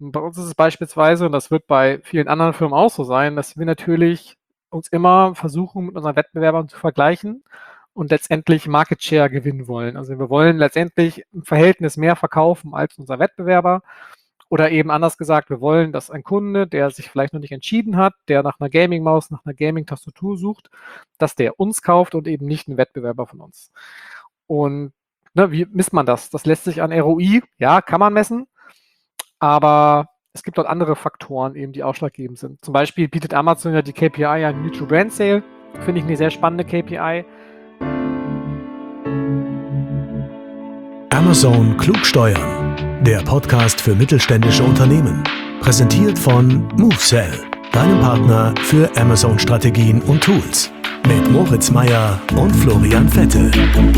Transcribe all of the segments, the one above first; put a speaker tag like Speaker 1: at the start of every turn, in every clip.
Speaker 1: Und bei uns ist es beispielsweise, und das wird bei vielen anderen Firmen auch so sein, dass wir natürlich uns immer versuchen, mit unseren Wettbewerbern zu vergleichen und letztendlich Market Share gewinnen wollen. Also wir wollen letztendlich im Verhältnis mehr verkaufen als unser Wettbewerber. Oder eben anders gesagt, wir wollen, dass ein Kunde, der sich vielleicht noch nicht entschieden hat, der nach einer Gaming-Maus, nach einer Gaming-Tastatur sucht, dass der uns kauft und eben nicht einen Wettbewerber von uns. Und wie misst man das? Das lässt sich an ROI, ja, kann man messen, aber es gibt dort andere Faktoren eben, die ausschlaggebend sind. Zum Beispiel bietet Amazon ja die KPI an Neutral Brand Sale. Finde ich eine sehr spannende KPI.
Speaker 2: Amazon klug steuern. Der Podcast für mittelständische Unternehmen. Präsentiert von MoveSell, deinem Partner für Amazon-Strategien und Tools. Mit Moritz Meyer und Florian Vettel.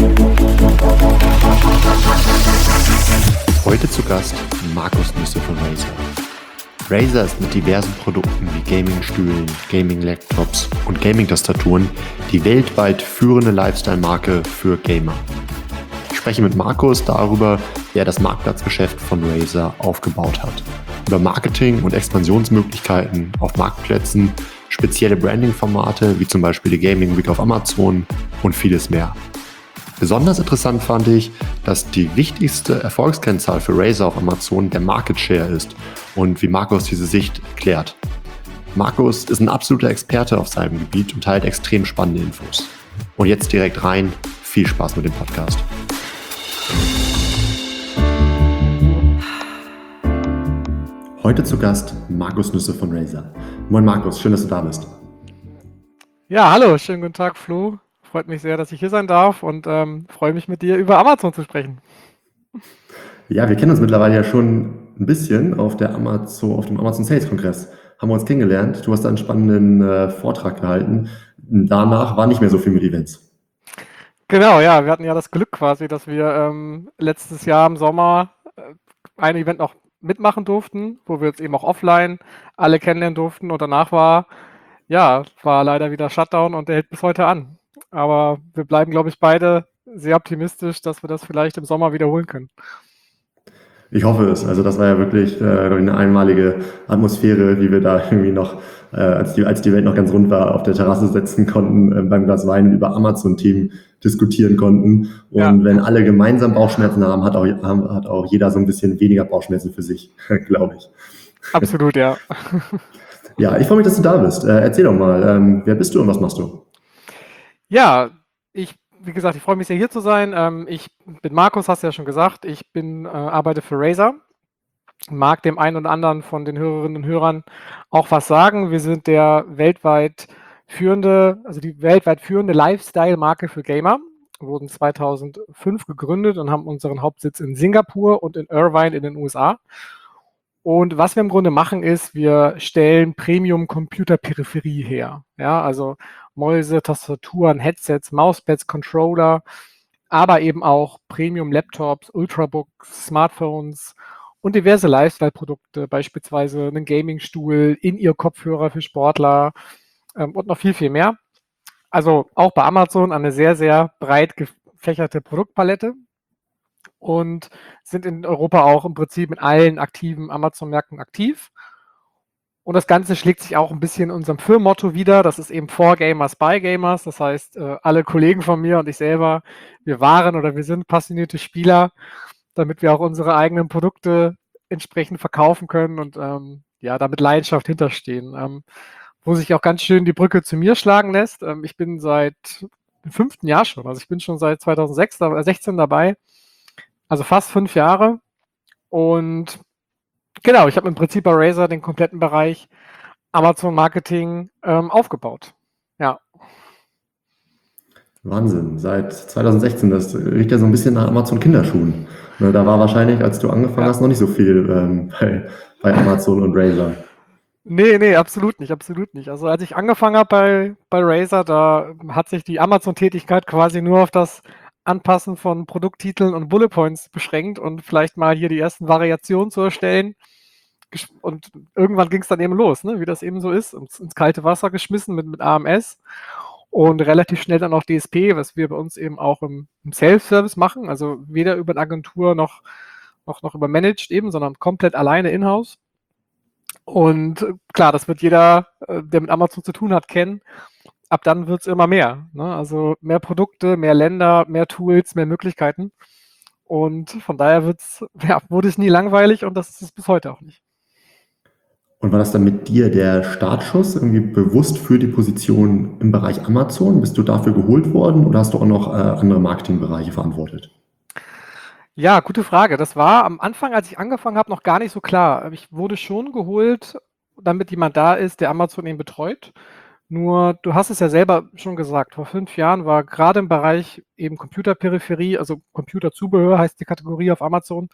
Speaker 3: Heute zu Gast Markus Nüsse von Razer. Razer ist mit diversen Produkten wie Gaming-Stühlen, Gaming-Laptops und Gaming-Tastaturen die weltweit führende Lifestyle-Marke für Gamer. Ich spreche mit Markus darüber, wie er das Marktplatzgeschäft von Razer aufgebaut hat. Über Marketing und Expansionsmöglichkeiten auf Marktplätzen, spezielle Branding-Formate wie zum Beispiel die Gaming Week auf Amazon und vieles mehr. Besonders interessant fand ich, dass die wichtigste Erfolgskennzahl für Razer auf Amazon der Market Share ist und wie Markus diese Sicht erklärt. Markus ist ein absoluter Experte auf seinem Gebiet und teilt extrem spannende Infos. Und jetzt direkt rein, viel Spaß mit dem Podcast. Heute zu Gast Markus Nüsse von Razer. Moin Markus, schön, dass du da bist.
Speaker 1: Ja, hallo, schönen guten Tag, Flo. Freut mich sehr, dass ich hier sein darf und freue mich mit dir über Amazon zu sprechen.
Speaker 3: Ja, wir kennen uns mittlerweile ja schon ein bisschen auf dem Amazon Sales Kongress. Haben wir uns kennengelernt. Du hast da einen spannenden Vortrag gehalten. Danach war nicht mehr so viel mit Events.
Speaker 1: Genau, ja, wir hatten ja das Glück quasi, dass wir letztes Jahr im Sommer ein Event noch mitmachen durften, wo wir uns eben auch offline alle kennenlernen durften und danach war leider wieder Shutdown und der hält bis heute an. Aber wir bleiben, glaube ich, beide sehr optimistisch, dass wir das vielleicht im Sommer wiederholen können.
Speaker 3: Ich hoffe es. Also das war ja wirklich eine einmalige Atmosphäre, wie wir da irgendwie noch, als die Welt noch ganz rund war, auf der Terrasse sitzen konnten, beim Glas Wein und über Amazon-Themen diskutieren konnten. Und wenn alle gemeinsam Bauchschmerzen haben, hat auch jeder so ein bisschen weniger Bauchschmerzen für sich, glaube ich.
Speaker 1: Absolut, ja.
Speaker 3: Ja, ich freue mich, dass du da bist. Erzähl doch mal, wer bist du und was machst du?
Speaker 1: Ja, wie gesagt, ich freue mich sehr, hier zu sein. Ich bin Markus, hast du ja schon gesagt. Ich arbeite für Razer. Mag dem einen oder anderen von den Hörerinnen und Hörern auch was sagen. Wir sind die weltweit führende Lifestyle-Marke für Gamer. Wir wurden 2005 gegründet und haben unseren Hauptsitz in Singapur und in Irvine in den USA. Und was wir im Grunde machen ist, wir stellen Premium-Computer-Peripherie her. Ja, also Mäuse, Tastaturen, Headsets, Mauspads, Controller, aber eben auch Premium-Laptops, Ultrabooks, Smartphones und diverse Lifestyle-Produkte, beispielsweise einen Gaming-Stuhl, In-Ear-Kopfhörer für Sportler und noch viel, viel mehr. Also auch bei Amazon eine sehr, sehr breit gefächerte Produktpalette. Und sind in Europa auch im Prinzip mit allen aktiven Amazon-Märkten aktiv. Und das Ganze schlägt sich auch ein bisschen in unserem Firmenmotto wieder. Das ist eben For Gamers, by Gamers. Das heißt, alle Kollegen von mir und ich selber, wir sind passionierte Spieler, damit wir auch unsere eigenen Produkte entsprechend verkaufen können und da mit Leidenschaft hinterstehen. Wo sich auch ganz schön die Brücke zu mir schlagen lässt. Ich bin seit dem 5. Jahr schon, also ich bin schon seit 2016 dabei. Also fast 5 Jahre und genau, ich habe im Prinzip bei Razer den kompletten Bereich Amazon Marketing aufgebaut. Ja.
Speaker 3: Wahnsinn, seit 2016, das riecht ja so ein bisschen nach Amazon Kinderschuhen. Da war wahrscheinlich, als du angefangen hast, noch nicht so viel bei Amazon und Razer.
Speaker 1: Nee, absolut nicht. Also als ich angefangen habe bei Razer, da hat sich die Amazon-Tätigkeit quasi nur auf das Anpassen von Produkttiteln und Bullet Points beschränkt und vielleicht mal hier die ersten Variationen zu erstellen. Und irgendwann ging es dann eben los, ne? Wie das eben so ist, ins kalte Wasser geschmissen mit AMS und relativ schnell dann auch DSP, was wir bei uns eben auch im Self-Service machen, also weder über eine Agentur noch über Managed eben, sondern komplett alleine in-house. Und klar, das wird jeder, der mit Amazon zu tun hat, kennen. Ab dann wird es immer mehr. Ne? Also mehr Produkte, mehr Länder, mehr Tools, mehr Möglichkeiten. Und von daher wurde es nie langweilig und das ist es bis heute auch nicht.
Speaker 3: Und war das dann mit dir der Startschuss, irgendwie bewusst für die Position im Bereich Amazon? Bist du dafür geholt worden oder hast du auch noch andere Marketingbereiche verantwortet?
Speaker 1: Ja, gute Frage. Das war am Anfang, als ich angefangen habe, noch gar nicht so klar. Ich wurde schon geholt, damit jemand da ist, der Amazon eben betreut. Nur, du hast es ja selber schon gesagt, vor 5 Jahren war gerade im Bereich eben Computerperipherie, also Computerzubehör heißt die Kategorie auf Amazon,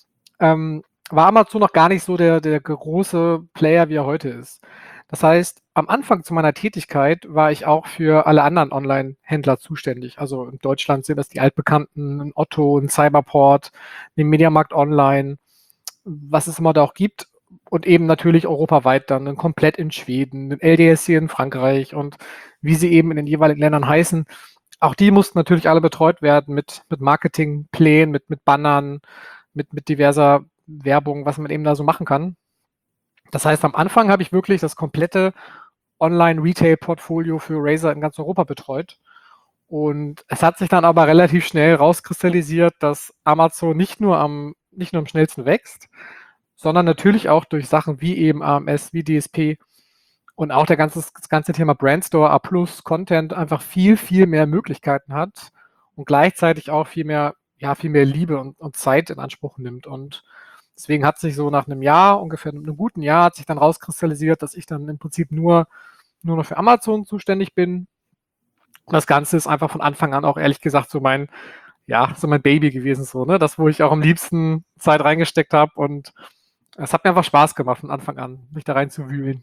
Speaker 1: war Amazon noch gar nicht so der große Player, wie er heute ist. Das heißt, am Anfang zu meiner Tätigkeit war ich auch für alle anderen Online-Händler zuständig. Also in Deutschland sind das die altbekannten, ein Otto, ein Cyberport, den Mediamarkt Online, was es immer da auch gibt. Und eben natürlich europaweit dann, komplett in Schweden, ein LDSC in Frankreich und wie sie eben in den jeweiligen Ländern heißen. Auch die mussten natürlich alle betreut werden mit Marketingplänen, mit Bannern, mit diverser Werbung, was man eben da so machen kann. Das heißt, am Anfang habe ich wirklich das komplette Online-Retail-Portfolio für Razer in ganz Europa betreut. Und es hat sich dann aber relativ schnell rauskristallisiert, dass Amazon nicht nur am schnellsten wächst, sondern natürlich auch durch Sachen wie eben AMS, wie DSP und auch das ganze Thema Brandstore, A+, Content einfach viel, viel mehr Möglichkeiten hat und gleichzeitig auch viel mehr Liebe und Zeit in Anspruch nimmt. Und deswegen hat sich so nach einem Jahr, ungefähr einem guten Jahr, hat sich dann rauskristallisiert, dass ich dann im Prinzip nur noch für Amazon zuständig bin. Und das Ganze ist einfach von Anfang an auch ehrlich gesagt so mein Baby gewesen, so, ne? Das, wo ich auch am liebsten Zeit reingesteckt habe und es hat mir einfach Spaß gemacht von Anfang an, mich da reinzuwühlen.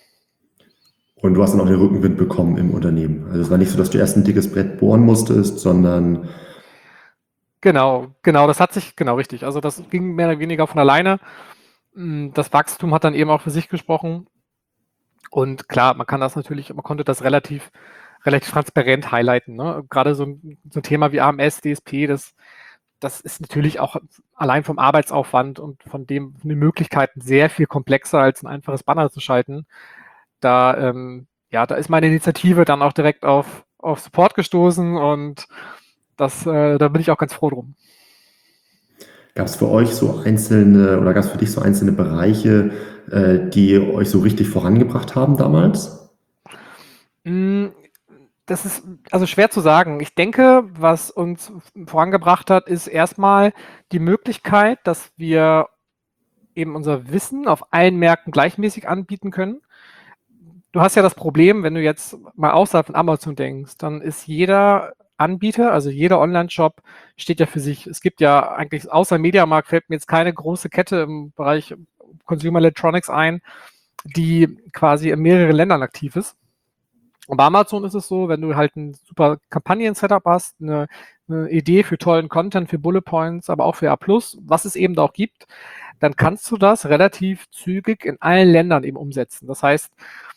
Speaker 3: Und du hast dann auch den Rückenwind bekommen im Unternehmen. Also es war nicht so, dass du erst ein dickes Brett bohren musstest, sondern...
Speaker 1: Genau, richtig. Also das ging mehr oder weniger von alleine. Das Wachstum hat dann eben auch für sich gesprochen. Und klar, man konnte das relativ transparent highlighten. Ne? Gerade so ein Thema wie AMS, DSP, das ist natürlich auch allein vom Arbeitsaufwand und von den Möglichkeiten sehr viel komplexer, als ein einfaches Banner zu schalten. Da ist meine Initiative dann auch direkt auf Support gestoßen und da bin ich auch ganz froh drum.
Speaker 3: Gab es für dich so einzelne Bereiche, die euch so richtig vorangebracht haben damals?
Speaker 1: Das ist also schwer zu sagen. Ich denke, was uns vorangebracht hat, ist erstmal die Möglichkeit, dass wir eben unser Wissen auf allen Märkten gleichmäßig anbieten können. Du hast ja das Problem, wenn du jetzt mal außerhalb von Amazon denkst, dann ist jeder Anbieter, also jeder Online-Shop steht ja für sich. Es gibt ja eigentlich, außer Mediamarkt fällt mir jetzt keine große Kette im Bereich Consumer Electronics ein, die quasi in mehreren Ländern aktiv ist. Und bei Amazon ist es so, wenn du halt ein super Kampagnen-Setup hast, eine Idee für tollen Content, für Bullet Points, aber auch für A+, was es eben da auch gibt, dann kannst du das relativ zügig in allen Ländern eben umsetzen. Das heißt,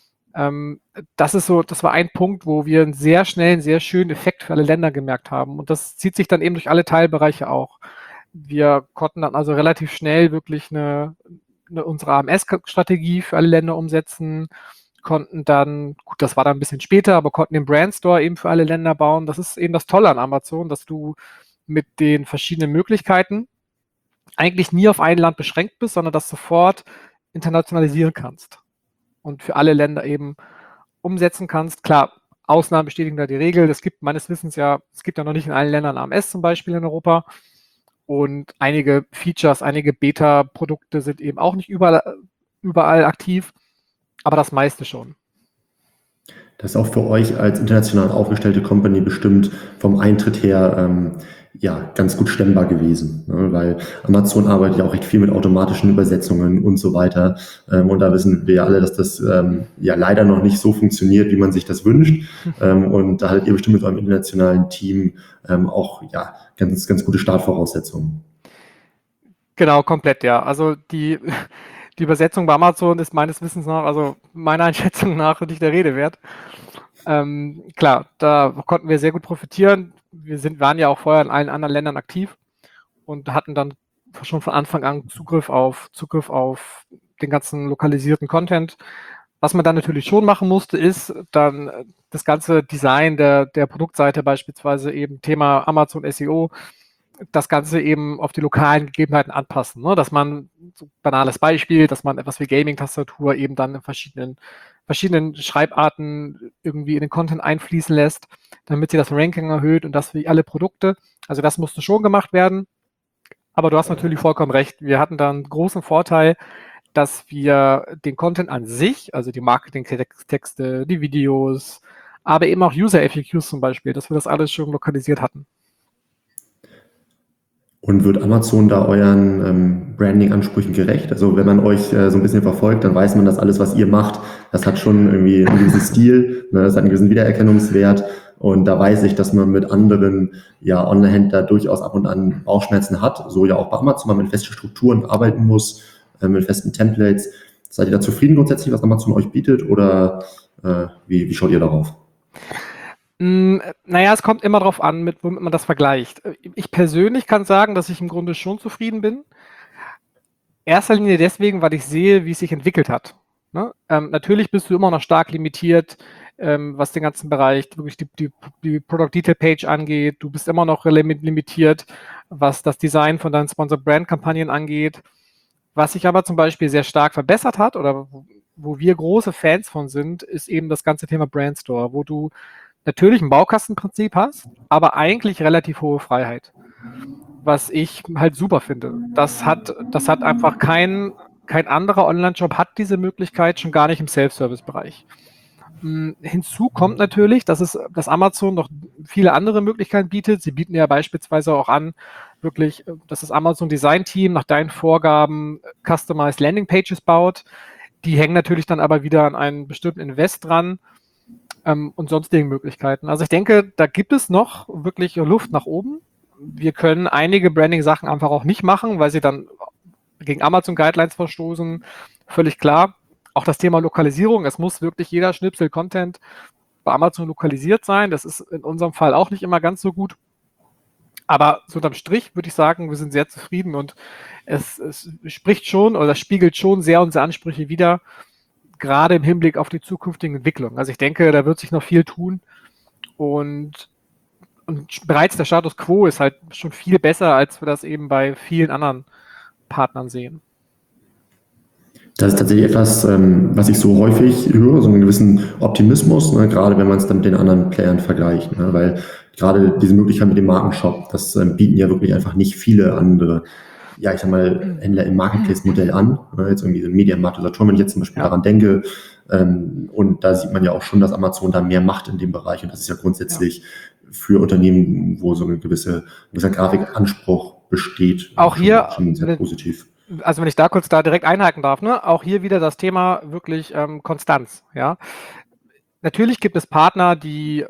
Speaker 1: das war ein Punkt, wo wir einen sehr schnellen, sehr schönen Effekt für alle Länder gemerkt haben. Und das zieht sich dann eben durch alle Teilbereiche auch. Wir konnten dann also relativ schnell wirklich unsere AMS-Strategie für alle Länder umsetzen, konnten dann, gut, das war dann ein bisschen später, aber konnten den Brandstore eben für alle Länder bauen. Das ist eben das Tolle an Amazon, dass du mit den verschiedenen Möglichkeiten eigentlich nie auf ein Land beschränkt bist, sondern das sofort internationalisieren kannst und für alle Länder eben umsetzen kannst. Klar, Ausnahmen bestätigen da die Regel. Es gibt meines Wissens es gibt ja noch nicht in allen Ländern AMS zum Beispiel in Europa. Und einige Features, einige Beta-Produkte sind eben auch nicht überall aktiv, aber das meiste schon.
Speaker 3: Das ist auch für euch als international aufgestellte Company bestimmt vom Eintritt her ganz gut stemmbar gewesen, ne? Weil Amazon arbeitet ja auch recht viel mit automatischen Übersetzungen und so weiter. Und da wissen wir ja alle, dass das leider noch nicht so funktioniert, wie man sich das wünscht. Und da hattet ihr bestimmt mit eurem internationalen Team auch ganz, ganz gute Startvoraussetzungen.
Speaker 1: Genau, komplett, ja. Also die Übersetzung bei Amazon ist meines Wissens nach, also meiner Einschätzung nach, nicht der Rede wert. Klar, da konnten wir sehr gut profitieren. Waren ja auch vorher in allen anderen Ländern aktiv und hatten dann schon von Anfang an Zugriff auf den ganzen lokalisierten Content. Was man dann natürlich schon machen musste, ist dann das ganze Design der Produktseite, beispielsweise eben Thema Amazon SEO, das Ganze eben auf die lokalen Gegebenheiten anpassen. Ne? Dass man, so ein banales Beispiel, dass man etwas wie Gaming-Tastatur eben dann in verschiedenen Schreibarten irgendwie in den Content einfließen lässt, damit sie das Ranking erhöht und das für alle Produkte. Also das musste schon gemacht werden. Aber du hast natürlich vollkommen recht. Wir hatten da einen großen Vorteil, dass wir den Content an sich, also die Marketing-Texte, die Videos, aber eben auch User-FAQs zum Beispiel, dass wir das alles schon lokalisiert hatten.
Speaker 3: Und wird Amazon da euren Branding-Ansprüchen gerecht? Also wenn man euch so ein bisschen verfolgt, dann weiß man, dass alles, was ihr macht, das hat schon irgendwie einen gewissen Stil, ne? Das hat einen gewissen Wiedererkennungswert. Und da weiß ich, dass man mit anderen Online-Händlern durchaus ab und an Bauchschmerzen hat. So ja auch bei Amazon, weil man mit festen Strukturen arbeiten muss, mit festen Templates. Seid ihr da zufrieden grundsätzlich, was Amazon euch bietet? Oder wie schaut ihr darauf?
Speaker 1: Naja, es kommt immer darauf an, womit man das vergleicht. Ich persönlich kann sagen, dass ich im Grunde schon zufrieden bin. In erster Linie deswegen, weil ich sehe, wie es sich entwickelt hat. Ne? Natürlich bist du immer noch stark limitiert, was den ganzen Bereich, wirklich die Product Detail Page angeht. Du bist immer noch limitiert, was das Design von deinen Sponsored Brand Kampagnen angeht. Was sich aber zum Beispiel sehr stark verbessert hat oder wo wir große Fans von sind, ist eben das ganze Thema Brand Store, wo du natürlich ein Baukastenprinzip hast, aber eigentlich relativ hohe Freiheit. Was ich halt super finde. Das hat einfach kein anderer Online-Shop hat diese Möglichkeit, schon gar nicht im Self-Service-Bereich. Hinzu kommt natürlich, dass Amazon noch viele andere Möglichkeiten bietet. Sie bieten ja beispielsweise auch an, wirklich, dass das Amazon Design Team nach deinen Vorgaben Customized Landing Pages baut. Die hängen natürlich dann aber wieder an einen bestimmten Invest dran und sonstigen Möglichkeiten. Also ich denke, da gibt es noch wirklich Luft nach oben. Wir können einige Branding-Sachen einfach auch nicht machen, weil sie dann gegen Amazon-Guidelines verstoßen. Völlig klar. Auch das Thema Lokalisierung. Es muss wirklich jeder Schnipsel Content bei Amazon lokalisiert sein. Das ist in unserem Fall auch nicht immer ganz so gut. Aber so unterm Strich würde ich sagen, wir sind sehr zufrieden und es spricht schon oder spiegelt schon sehr unsere Ansprüche wider, gerade im Hinblick auf die zukünftigen Entwicklungen. Also ich denke, da wird sich noch viel tun und bereits der Status Quo ist halt schon viel besser, als wir das eben bei vielen anderen Partnern sehen.
Speaker 3: Das ist tatsächlich etwas, was ich so häufig höre, so einen gewissen Optimismus, ne, gerade wenn man es dann mit den anderen Playern vergleicht, ne, weil gerade diese Möglichkeit mit dem Markenshop, das bieten ja wirklich einfach nicht viele andere, ja, ich sag mal, Händler im Marketplace-Modell an, ne, jetzt irgendwie so Mediamarkt oder Saturn, wenn ich jetzt zum Beispiel daran denke, und da sieht man ja auch schon, dass Amazon da mehr macht in dem Bereich und das ist ja grundsätzlich für Unternehmen, wo so ein gewisser Grafikanspruch besteht,
Speaker 1: auch hier
Speaker 3: schon sehr positiv.
Speaker 1: Also wenn ich da kurz direkt einhaken darf, ne? Auch hier wieder das Thema wirklich Konstanz. Ja? Natürlich gibt es Partner, die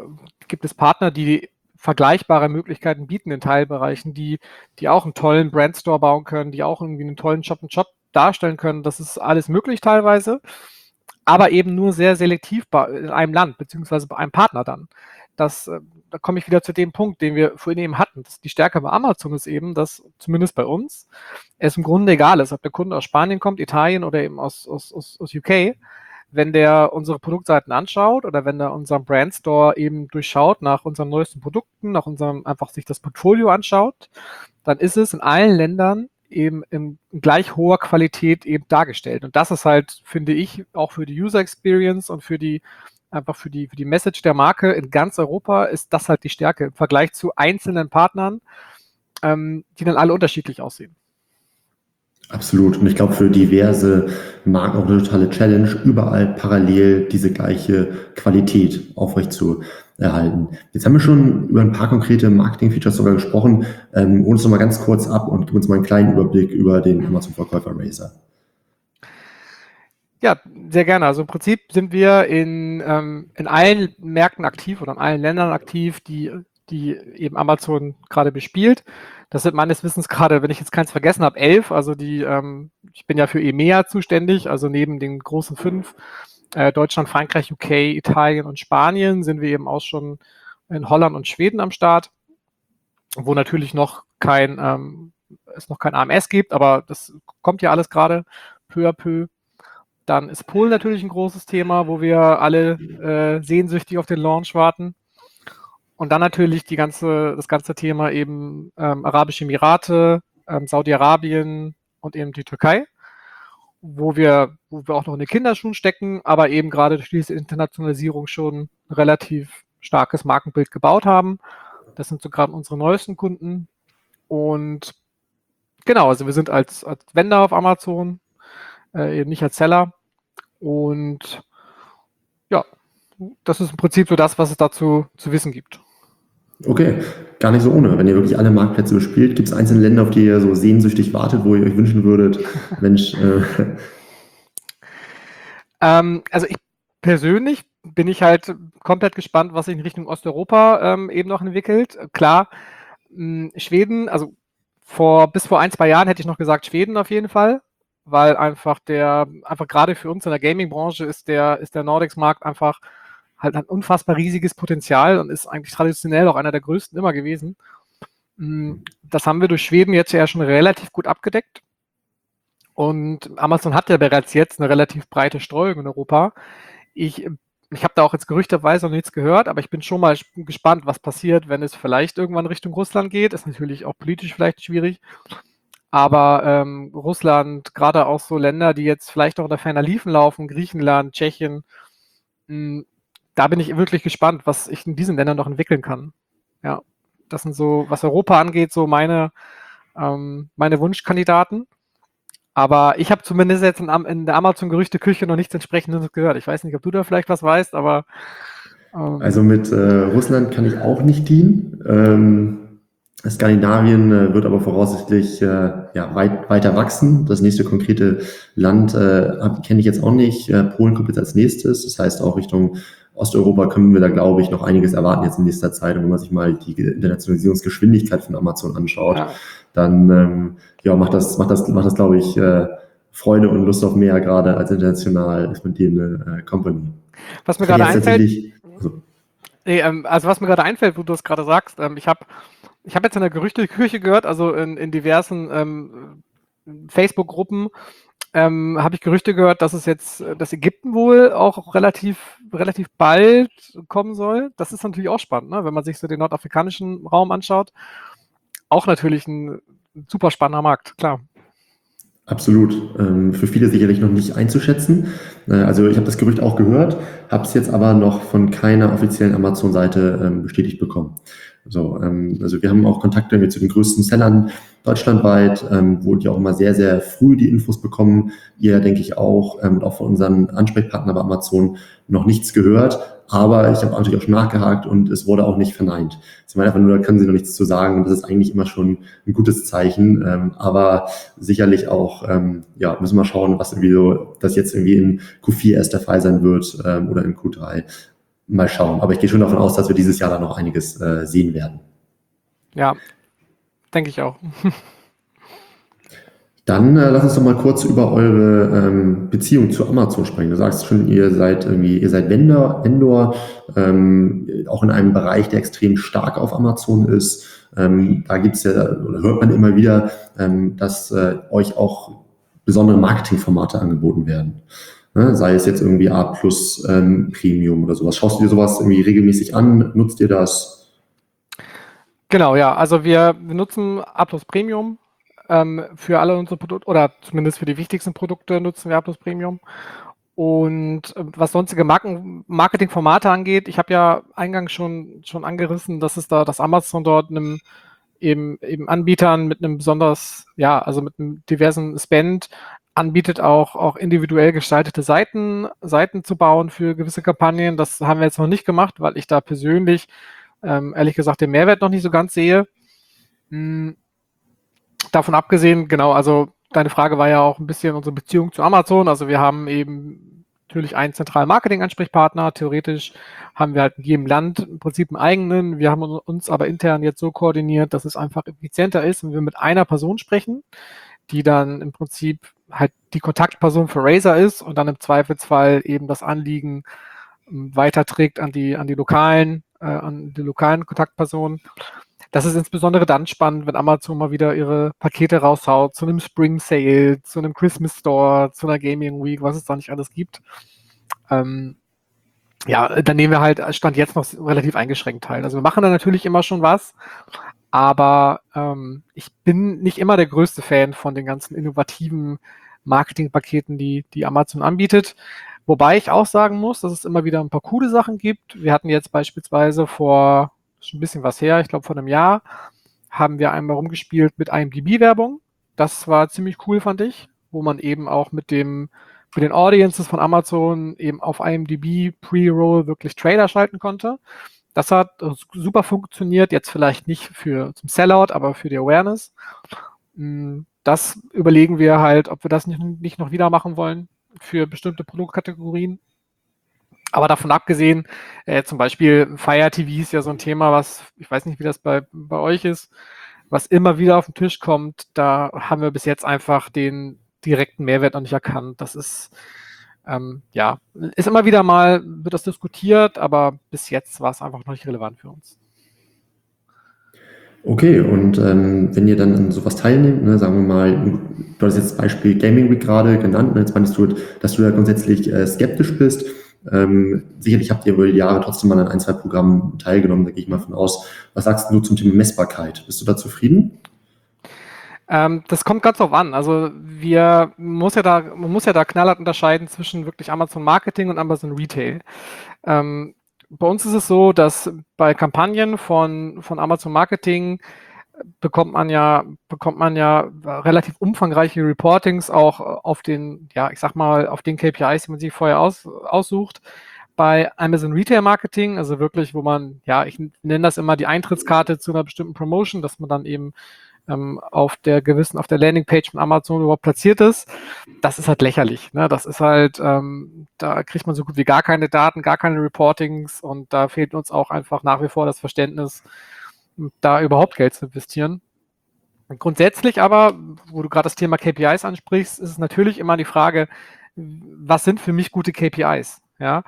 Speaker 1: vergleichbare Möglichkeiten bieten in Teilbereichen, die auch einen tollen Brandstore bauen können, die auch irgendwie einen tollen Shop-in-Shop darstellen können. Das ist alles möglich teilweise, aber eben nur sehr selektiv in einem Land, beziehungsweise bei einem Partner dann. Da komme ich wieder zu dem Punkt, den wir vorhin eben hatten. Die Stärke bei Amazon ist eben, dass zumindest bei uns es im Grunde egal ist, ob der Kunde aus Spanien kommt, Italien oder eben aus UK. Wenn der unsere Produktseiten anschaut oder wenn der unseren Brandstore eben durchschaut nach unseren neuesten Produkten, nach unserem einfach sich das Portfolio anschaut, dann ist es in allen Ländern eben in gleich hoher Qualität eben dargestellt. Und das ist halt, finde ich, auch für die User Experience und für die Message der Marke in ganz Europa ist das halt die Stärke im Vergleich zu einzelnen Partnern, die dann alle unterschiedlich aussehen.
Speaker 3: Absolut. Und ich glaube, für diverse Marken auch eine totale Challenge, überall parallel diese gleiche Qualität aufrecht zu erhalten. Jetzt haben wir schon über ein paar konkrete Marketing-Features sogar gesprochen. Hol uns noch mal ganz kurz ab und gib uns mal einen kleinen Überblick über den Amazon-Verkäufer Razer.
Speaker 1: Ja, sehr gerne. Also im Prinzip sind wir in allen Märkten aktiv oder in allen Ländern aktiv, die eben Amazon gerade bespielt. Das sind meines Wissens gerade, wenn ich jetzt keins vergessen habe, 11. Also ich bin ja für EMEA zuständig, also neben den großen 5, Deutschland, Frankreich, UK, Italien und Spanien, sind wir eben auch schon in Holland und Schweden am Start, wo natürlich noch es noch kein AMS gibt, aber das kommt ja alles gerade peu à peu. Dann ist Polen natürlich ein großes Thema, wo wir alle sehnsüchtig auf den Launch warten. Und dann natürlich das ganze Thema eben Arabische Emirate, Saudi-Arabien und eben die Türkei, wo wir auch noch in den Kinderschuhen stecken, aber eben gerade durch diese Internationalisierung schon ein relativ starkes Markenbild gebaut haben. Das sind so gerade unsere neuesten Kunden. Und genau, also wir sind als Vendor auf Amazon, eben nicht als Seller. Und ja, das ist im Prinzip so das, was es dazu zu wissen gibt.
Speaker 3: Okay, gar nicht so ohne. Wenn ihr wirklich alle Marktplätze bespielt, gibt es einzelne Länder, auf die ihr so sehnsüchtig wartet, wo ihr euch wünschen würdet, Mensch.
Speaker 1: Also ich persönlich bin ich halt komplett gespannt, was sich in Richtung Osteuropa eben noch entwickelt. Klar, Schweden, also bis vor 1-2 Jahren hätte ich noch gesagt Schweden auf jeden Fall, weil einfach gerade für uns in der Gaming-Branche ist der Nordics-Markt einfach halt ein unfassbar riesiges Potenzial und ist eigentlich traditionell auch einer der größten immer gewesen. Das haben wir durch Schweden jetzt ja schon relativ gut abgedeckt. Und Amazon hat ja bereits jetzt eine relativ breite Streuung in Europa. Ich habe da auch jetzt gerüchteweise noch nichts gehört, aber ich bin schon mal gespannt, was passiert, wenn es vielleicht irgendwann Richtung Russland geht. Ist natürlich auch politisch vielleicht schwierig. Aber Russland, gerade auch so Länder, die jetzt vielleicht auch in der ferner Liefen laufen, Griechenland, Tschechien, da bin ich wirklich gespannt, was ich in diesen Ländern noch entwickeln kann. Ja, das sind so, was Europa angeht, so meine Wunschkandidaten. Aber ich habe zumindest jetzt in der Amazon-Gerüchteküche noch nichts Entsprechendes gehört. Ich weiß nicht, ob du da vielleicht was weißt, aber...
Speaker 3: Also mit Russland kann ich auch nicht dienen. Skandinavien wird aber voraussichtlich weiter wachsen. Das nächste konkrete Land kenne ich jetzt auch nicht. Polen kommt jetzt als nächstes. Das heißt, auch Richtung Osteuropa können wir da, glaube ich, noch einiges erwarten jetzt in nächster Zeit. Und wenn man sich mal die Internationalisierungsgeschwindigkeit von Amazon anschaut, dann macht das, glaube ich, Freude und Lust auf mehr, gerade als international expandierende Company.
Speaker 1: Was mir gerade einfällt, was mir gerade einfällt, wo du es gerade sagst, ich habe jetzt in der Gerüchteküche gehört, also in diversen Facebook-Gruppen, habe ich Gerüchte gehört, dass dass Ägypten wohl auch relativ bald kommen soll. Das ist natürlich auch spannend, ne? Wenn man sich so den nordafrikanischen Raum anschaut. Auch natürlich ein super spannender Markt, klar.
Speaker 3: Absolut. Für viele sicherlich noch nicht einzuschätzen. Also ich habe das Gerücht auch gehört, habe es jetzt aber noch von keiner offiziellen Amazon-Seite bestätigt bekommen. Also wir haben auch Kontakte zu den größten Sellern deutschlandweit, wo die auch immer sehr, sehr früh die Infos bekommen. Ihr, denke ich, auch und auch von unseren Ansprechpartnern bei Amazon noch nichts gehört. Aber ich habe natürlich auch schon nachgehakt und es wurde auch nicht verneint. Sie meinen einfach nur, da können Sie noch nichts zu sagen und das ist eigentlich immer schon ein gutes Zeichen. Aber sicherlich auch, müssen wir schauen, was irgendwie so, das jetzt irgendwie in Q4 erst der Fall sein wird oder in Q3. Mal schauen. Aber ich gehe schon davon aus, dass wir dieses Jahr da noch einiges sehen werden.
Speaker 1: Ja, denke ich auch.
Speaker 3: Dann lass uns doch mal kurz über eure Beziehung zu Amazon sprechen. Du sagst schon, ihr seid Vendor, auch in einem Bereich, der extrem stark auf Amazon ist. Da gibt's ja, oder hört man immer wieder, dass euch auch besondere Marketingformate angeboten werden. Sei es jetzt irgendwie A+ Premium oder sowas. Schaust du dir sowas irgendwie regelmäßig an? Nutzt ihr das?
Speaker 1: Genau, ja. Also wir nutzen A+ Premium für alle unsere Produkte, oder zumindest für die wichtigsten Produkte nutzen wir A+ Premium. Und was sonstige Marketingformate angeht, ich habe ja eingangs schon angerissen, dass Amazon dort eben Anbietern mit einem also mit einem diversen Spend anbietet, auch individuell gestaltete Seiten zu bauen für gewisse Kampagnen. Das haben wir jetzt noch nicht gemacht, weil ich da persönlich ehrlich gesagt den Mehrwert noch nicht so ganz sehe. Davon abgesehen, genau, also deine Frage war ja auch ein bisschen unsere Beziehung zu Amazon. Also wir haben eben natürlich einen zentralen Marketing-Ansprechpartner. Theoretisch haben wir halt in jedem Land im Prinzip einen eigenen. Wir haben uns aber intern jetzt so koordiniert, dass es einfach effizienter ist und wir mit einer Person sprechen, die dann im Prinzip halt die Kontaktperson für Razer ist und dann im Zweifelsfall eben das Anliegen weiterträgt an die lokalen Kontaktpersonen. Das ist insbesondere dann spannend, wenn Amazon mal wieder ihre Pakete raushaut, zu einem Spring Sale, zu einem Christmas Store, zu einer Gaming Week, was es da nicht alles gibt. Ja, dann nehmen wir halt Stand jetzt noch relativ eingeschränkt teil. Also wir machen da natürlich immer schon was, aber ich bin nicht immer der größte Fan von den ganzen innovativen Marketingpaketen, die Amazon anbietet. Wobei ich auch sagen muss, dass es immer wieder ein paar coole Sachen gibt. Wir hatten jetzt beispielsweise schon ein bisschen was her, ich glaube vor einem Jahr, haben wir einmal rumgespielt mit IMDb-Werbung. Das war ziemlich cool, fand ich, wo man eben auch mit den Audiences von Amazon eben auf IMDb Pre-Roll wirklich Trailer schalten konnte. Das hat super funktioniert, jetzt vielleicht nicht zum Sellout, aber für die Awareness. Das überlegen wir halt, ob wir das nicht noch wieder machen wollen für bestimmte Produktkategorien. Aber davon abgesehen, zum Beispiel Fire TV ist ja so ein Thema, was, ich weiß nicht, wie das bei euch ist, was immer wieder auf den Tisch kommt. Da haben wir bis jetzt einfach den direkten Mehrwert noch nicht erkannt. Das ist, ist immer wieder mal, wird das diskutiert, aber bis jetzt war es einfach noch nicht relevant für uns.
Speaker 3: Okay, und wenn ihr dann an sowas teilnehmt, ne, sagen wir mal, du hast jetzt das Beispiel Gaming Week gerade genannt, ne, jetzt meinst du, dass du da grundsätzlich skeptisch bist. Sicherlich habt ihr über die Jahre trotzdem mal an 1, 2 Programmen teilgenommen, da gehe ich mal von aus. Was sagst du zum Thema Messbarkeit? Bist du da zufrieden?
Speaker 1: Das kommt ganz drauf an. Also man muss ja da knallhart unterscheiden zwischen wirklich Amazon Marketing und Amazon Retail. Bei uns ist es so, dass bei Kampagnen von Amazon Marketing bekommt man ja relativ umfangreiche Reportings auch auf den, auf den KPIs, die man sich vorher aussucht. Bei Amazon Retail Marketing, also wirklich, wo man, ich nenne das immer die Eintrittskarte zu einer bestimmten Promotion, dass man dann eben auf der Landingpage von Amazon überhaupt platziert ist, das ist halt lächerlich. Ne? Das ist halt, da kriegt man so gut wie gar keine Daten, gar keine Reportings und da fehlt uns auch einfach nach wie vor das Verständnis, da überhaupt Geld zu investieren. Und grundsätzlich aber, wo du gerade das Thema KPIs ansprichst, ist es natürlich immer die Frage, was sind für mich gute KPIs? Ja?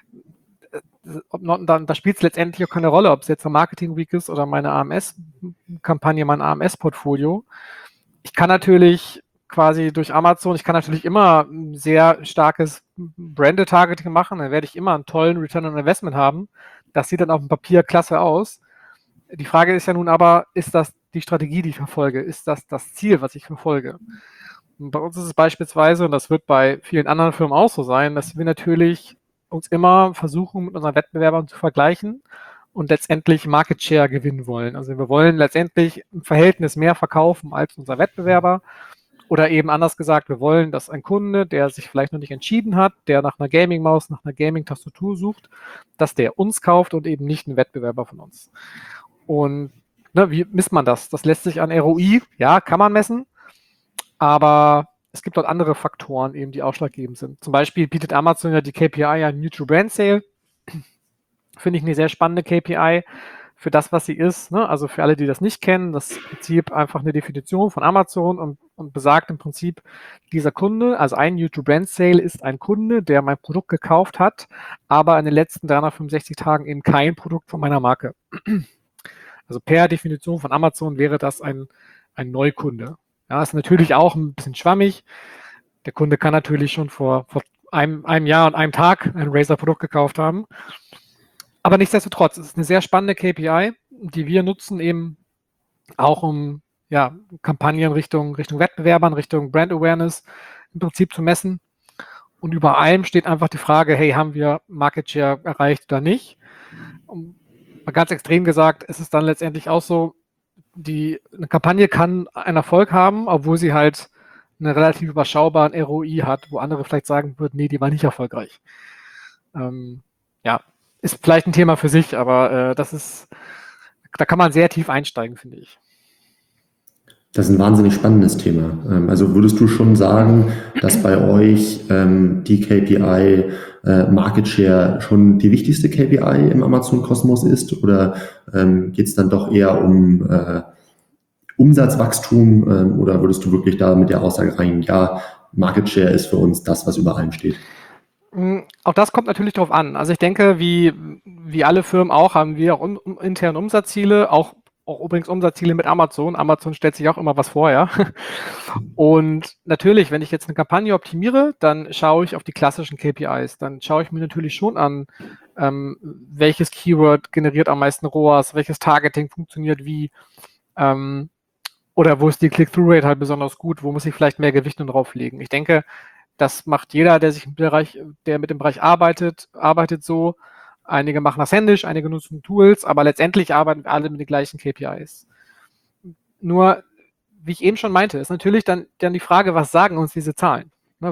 Speaker 1: Da spielt es letztendlich auch keine Rolle, ob es jetzt eine Marketing Week ist oder meine AMS-Kampagne, mein AMS-Portfolio. Ich kann natürlich quasi durch Amazon, ich kann natürlich immer ein sehr starkes Branded-Targeting machen, dann werde ich immer einen tollen Return on Investment haben. Das sieht dann auf dem Papier klasse aus. Die Frage ist ja nun aber, ist das die Strategie, die ich verfolge? Ist das das Ziel, was ich verfolge? Und bei uns ist es beispielsweise, und das wird bei vielen anderen Firmen auch so sein, dass wir natürlich uns immer versuchen, mit unseren Wettbewerbern zu vergleichen und letztendlich Market Share gewinnen wollen. Also wir wollen letztendlich im Verhältnis mehr verkaufen als unser Wettbewerber. Oder eben anders gesagt, wir wollen, dass ein Kunde, der sich vielleicht noch nicht entschieden hat, der nach einer Gaming-Maus, nach einer Gaming-Tastatur sucht, dass der uns kauft und eben nicht einen Wettbewerber von uns. Und wie misst man das? Das lässt sich an ROI, kann man messen, aber es gibt dort andere Faktoren eben, die ausschlaggebend sind. Zum Beispiel bietet Amazon ja die KPI an Neutral Brand Sale. Finde ich eine sehr spannende KPI für das, was sie ist. Ne? Also für alle, die das nicht kennen, das ist im Prinzip einfach eine Definition von Amazon und besagt im Prinzip, dieser Kunde, also ein Neutral Brand Sale ist ein Kunde, der mein Produkt gekauft hat, aber in den letzten 365 Tagen eben kein Produkt von meiner Marke. Also per Definition von Amazon wäre das ein Neukunde. Ja, ist natürlich auch ein bisschen schwammig. Der Kunde kann natürlich schon vor einem Jahr und einem Tag ein Razer-Produkt gekauft haben. Aber nichtsdestotrotz, es ist eine sehr spannende KPI, die wir nutzen eben auch um Kampagnen Richtung Wettbewerbern, Richtung Brand Awareness im Prinzip zu messen. Und über allem steht einfach die Frage, hey, haben wir Market Share erreicht oder nicht? Und mal ganz extrem gesagt, ist es dann letztendlich auch so, eine Kampagne kann einen Erfolg haben, obwohl sie halt einen relativ überschaubaren ROI hat, wo andere vielleicht sagen würden, nee, die war nicht erfolgreich. Ist vielleicht ein Thema für sich, aber da kann man sehr tief einsteigen, finde ich.
Speaker 3: Das ist ein wahnsinnig spannendes Thema. Also würdest du schon sagen, dass bei euch die KPI Market Share schon die wichtigste KPI im Amazon-Kosmos ist? Oder geht es dann doch eher um Umsatzwachstum? Oder würdest du wirklich da mit der Aussage rein, ja, Market Share ist für uns das, was über allem steht?
Speaker 1: Auch das kommt natürlich darauf an. Also ich denke, wie alle Firmen auch, haben wir auch interne Umsatzziele, auch auch übrigens Umsatzziele mit Amazon. Amazon stellt sich auch immer was vor, ja. Und natürlich, wenn ich jetzt eine Kampagne optimiere, dann schaue ich auf die klassischen KPIs. Dann schaue ich mir natürlich schon an, welches Keyword generiert am meisten ROAS, welches Targeting funktioniert wie, oder wo ist die Click-Through-Rate halt besonders gut, wo muss ich vielleicht mehr Gewichtung drauflegen. Ich denke, das macht jeder, der mit dem Bereich arbeitet so. Einige machen das händisch, einige nutzen Tools, aber letztendlich arbeiten wir alle mit den gleichen KPIs. Nur, wie ich eben schon meinte, ist natürlich dann die Frage, was sagen uns diese Zahlen? Ne,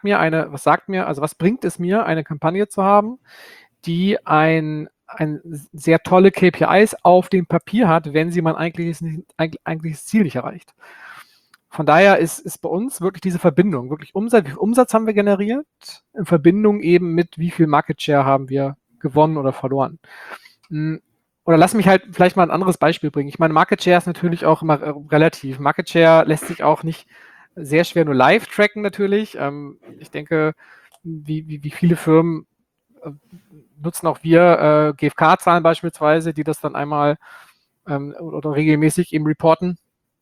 Speaker 1: was bringt es mir, eine Kampagne zu haben, die ein sehr tolle KPIs auf dem Papier hat, wenn sie mein eigentliches Ziel nicht erreicht. Von daher ist bei uns wirklich diese Verbindung, wirklich wie viel Umsatz haben wir generiert, in Verbindung eben mit wie viel Market Share haben wir gewonnen oder verloren. Oder lass mich halt vielleicht mal ein anderes Beispiel bringen. Ich meine, Market Share ist natürlich auch immer relativ. Market Share lässt sich auch nicht sehr schwer nur live tracken natürlich. Ich denke, wie viele Firmen nutzen auch wir GfK-Zahlen beispielsweise, die das dann einmal oder regelmäßig eben reporten.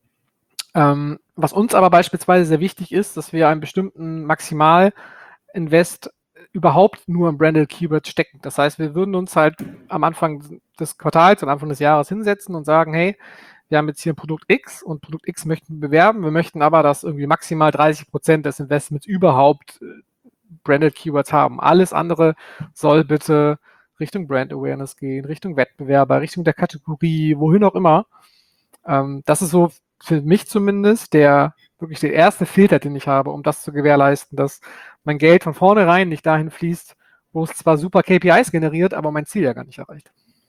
Speaker 1: Was uns aber beispielsweise sehr wichtig ist, dass wir einen bestimmten Maximal-Invest überhaupt nur im Branded Keyword stecken. Das heißt, wir würden uns halt am Anfang des Quartals, am Anfang des Jahres hinsetzen und sagen, hey, wir haben jetzt hier ein Produkt X und Produkt X möchten wir bewerben. Wir möchten aber, dass irgendwie maximal 30% des Investments überhaupt Branded Keywords haben. Alles andere soll bitte Richtung Brand Awareness gehen, Richtung Wettbewerber, Richtung der Kategorie, wohin auch immer. Das ist so für mich zumindest wirklich der erste Filter, den ich habe, um das zu gewährleisten, dass mein Geld von vornherein nicht dahin fließt, wo es zwar super KPIs generiert, aber mein Ziel ja gar nicht erreicht.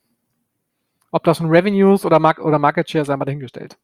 Speaker 1: Ob das nun Revenues oder Market Share, sei mal dahingestellt.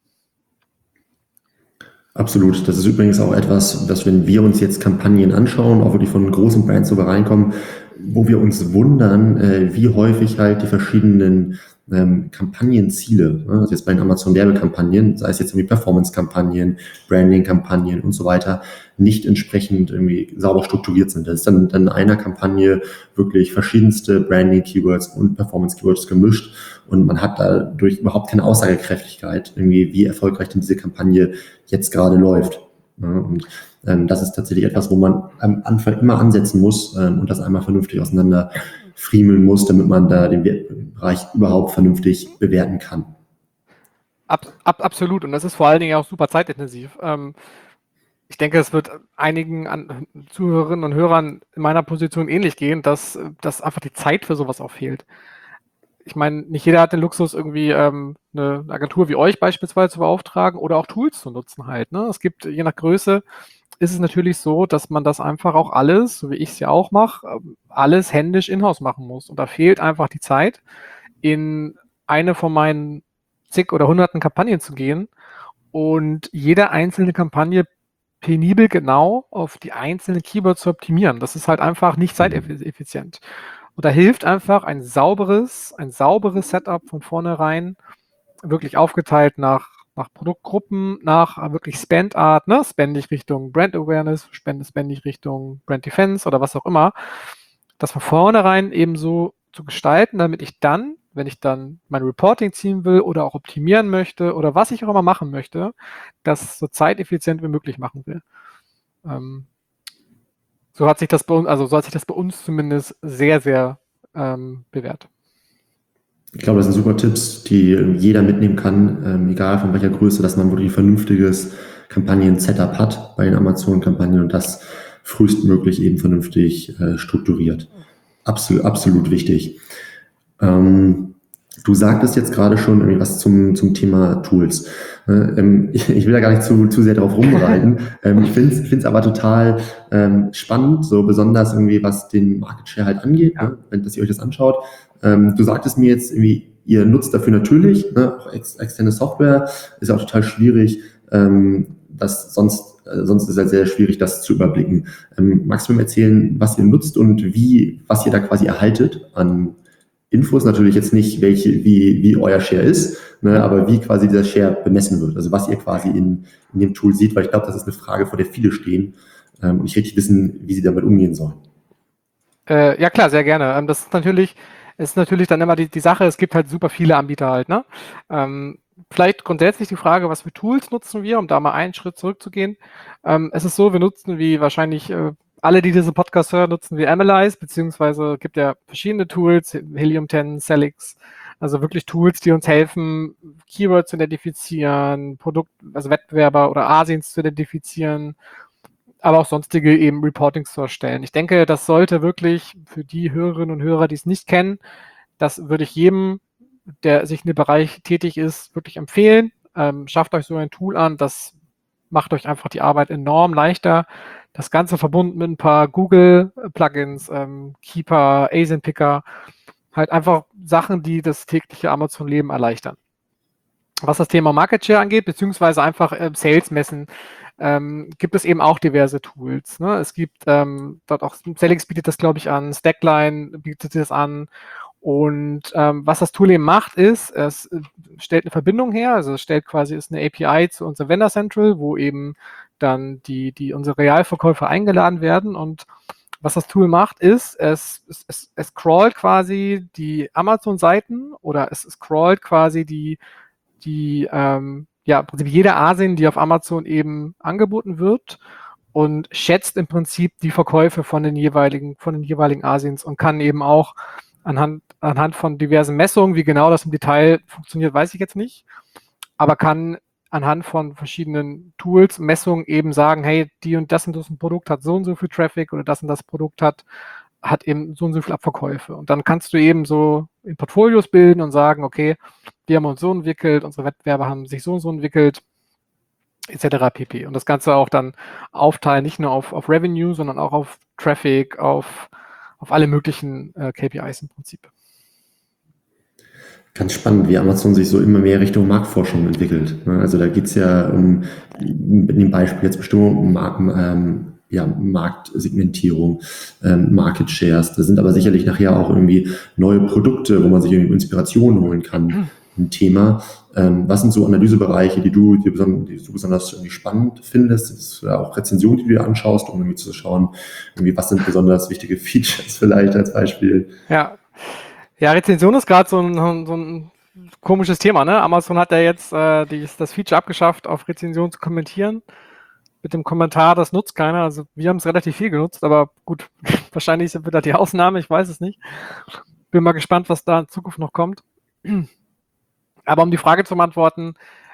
Speaker 3: Absolut. Das ist übrigens auch etwas, dass wenn wir uns jetzt Kampagnen anschauen, auch wirklich von großen Brands sogar reinkommen, wo wir uns wundern, wie häufig halt die verschiedenen Kampagnenziele, also jetzt bei den Amazon-Werbekampagnen, sei es jetzt irgendwie Performance-Kampagnen, Branding-Kampagnen und so weiter, nicht entsprechend irgendwie sauber strukturiert sind. Das ist dann in einer Kampagne wirklich verschiedenste Branding-Keywords und Performance-Keywords gemischt und man hat dadurch überhaupt keine Aussagekräftigkeit, irgendwie wie erfolgreich denn diese Kampagne jetzt gerade läuft. Und das ist tatsächlich etwas, wo man am Anfang immer ansetzen muss und das einmal vernünftig auseinander friemeln muss, damit man da den Bereich überhaupt vernünftig bewerten kann.
Speaker 1: Absolut. Und das ist vor allen Dingen auch super zeitintensiv. Ich denke, es wird einigen Zuhörerinnen und Hörern in meiner Position ähnlich gehen, dass einfach die Zeit für sowas auch fehlt. Ich meine, nicht jeder hat den Luxus, irgendwie eine Agentur wie euch beispielsweise zu beauftragen oder auch Tools zu nutzen halt. Ne? Es gibt, je nach Größe, ist es natürlich so, dass man das einfach auch alles, so wie ich es ja auch mache, alles händisch in-house machen muss. Und da fehlt einfach die Zeit, in eine von meinen zig oder hunderten Kampagnen zu gehen und jede einzelne Kampagne penibel genau auf die einzelnen Keywords zu optimieren. Das ist halt einfach nicht zeiteffizient. Und da hilft einfach ein sauberes Setup von vornherein, wirklich aufgeteilt nach Produktgruppen, nach wirklich Spend-Art, ne? Spende ich Richtung Brand Awareness, spende ich Richtung Brand Defense oder was auch immer, das von vornherein eben so zu gestalten, damit ich dann, wenn ich dann mein Reporting ziehen will oder auch optimieren möchte oder was ich auch immer machen möchte, das so zeiteffizient wie möglich machen will. So hat sich das bei uns zumindest sehr, sehr bewährt.
Speaker 3: Ich glaube, das sind super Tipps, die jeder mitnehmen kann, egal von welcher Größe, dass man wirklich ein vernünftiges Kampagnen-Setup hat bei den Amazon-Kampagnen und das frühestmöglich eben vernünftig strukturiert. Absolut wichtig. Du sagtest jetzt gerade schon irgendwie was zum Thema Tools. Ich will da gar nicht zu sehr drauf rumreiten. Ich finde es aber total spannend, so besonders irgendwie, was den Market Share halt angeht,
Speaker 1: Ja.
Speaker 3: Wenn ihr euch das anschaut. Du sagtest mir jetzt irgendwie, ihr nutzt dafür natürlich auch externe Software. Ist auch total schwierig, sonst ist es halt sehr schwierig, das zu überblicken. Magst du mir erzählen, was ihr nutzt und was ihr da quasi erhaltet an Infos? Natürlich jetzt nicht, wie euer Share ist, aber wie quasi dieser Share bemessen wird. Also was ihr quasi in dem Tool seht, weil ich glaube, das ist eine Frage, vor der viele stehen und nicht richtig wissen, wie sie damit umgehen sollen.
Speaker 1: Ja klar, sehr gerne. Das ist natürlich dann immer die Sache, es gibt halt super viele Anbieter halt, ne? vielleicht grundsätzlich die Frage, was für Tools nutzen wir, um da mal einen Schritt zurückzugehen. Es ist so, wir nutzen wie wahrscheinlich alle, die diesen Podcast hören, nutzen wir Analyze, beziehungsweise gibt ja verschiedene Tools, Helium 10, Celix, also wirklich Tools, die uns helfen, Keywords zu identifizieren, also Wettbewerber oder Asiens zu identifizieren, aber auch sonstige eben Reportings zu erstellen. Ich denke, das sollte wirklich für die Hörerinnen und Hörer, die es nicht kennen, das würde ich jedem, der sich in dem Bereich tätig ist, wirklich empfehlen. Schafft euch so ein Tool an, das macht euch einfach die Arbeit enorm leichter. Das Ganze verbunden mit ein paar Google-Plugins, Keeper, ASIN-Picker, halt einfach Sachen, die das tägliche Amazon-Leben erleichtern. Was das Thema Market Share angeht, beziehungsweise einfach Sales messen, gibt es eben auch diverse Tools. Ne? Es gibt dort auch, Celix bietet das, glaube ich, an, Stackline bietet das an. Und was das Tool eben macht, ist, es stellt eine Verbindung her, also es stellt quasi ist eine API zu unserem Vendor Central, wo eben dann unsere Realverkäufer eingeladen werden. Und was das Tool macht, ist, es scrollt quasi die Amazon-Seiten oder es scrollt quasi im Prinzip jede Asien, die auf Amazon eben angeboten wird und schätzt im Prinzip die Verkäufe von den jeweiligen Asiens und kann eben auch anhand von diversen Messungen, wie genau das im Detail funktioniert, weiß ich jetzt nicht, aber kann anhand von verschiedenen Tools, Messungen eben sagen, hey, die und das ein Produkt hat so und so viel Traffic oder das und das Produkt hat eben so und so viel Abverkäufe. Und dann kannst du eben so in Portfolios bilden und sagen, okay, wir haben uns so entwickelt, unsere Wettbewerber haben sich so und so entwickelt, etc. pp. Und das Ganze auch dann aufteilen, nicht nur auf Revenue, sondern auch auf Traffic, auf alle möglichen KPIs im Prinzip.
Speaker 3: Ganz spannend, wie Amazon sich so immer mehr Richtung Marktforschung entwickelt. Also da geht es ja in dem Beispiel jetzt bestimmt um Marktsegmentierung, Market Shares. Das sind aber sicherlich nachher auch irgendwie neue Produkte, wo man sich irgendwie Inspiration holen kann. Ein Thema. Was sind so Analysebereiche, die du besonders irgendwie spannend findest? Das ist auch Rezensionen, die du dir anschaust, um irgendwie zu schauen, irgendwie, was sind besonders wichtige Features vielleicht als Beispiel?
Speaker 1: Ja, Rezension ist gerade so ein komisches Thema. Ne? Amazon hat ja jetzt das Feature abgeschafft, auf Rezensionen zu kommentieren. Mit dem Kommentar, das nutzt keiner. Also wir haben es relativ viel genutzt, aber gut, wahrscheinlich sind wir da die Ausnahme, ich weiß es nicht. Bin mal gespannt, was da in Zukunft noch kommt. Aber um die Frage zu beantworten,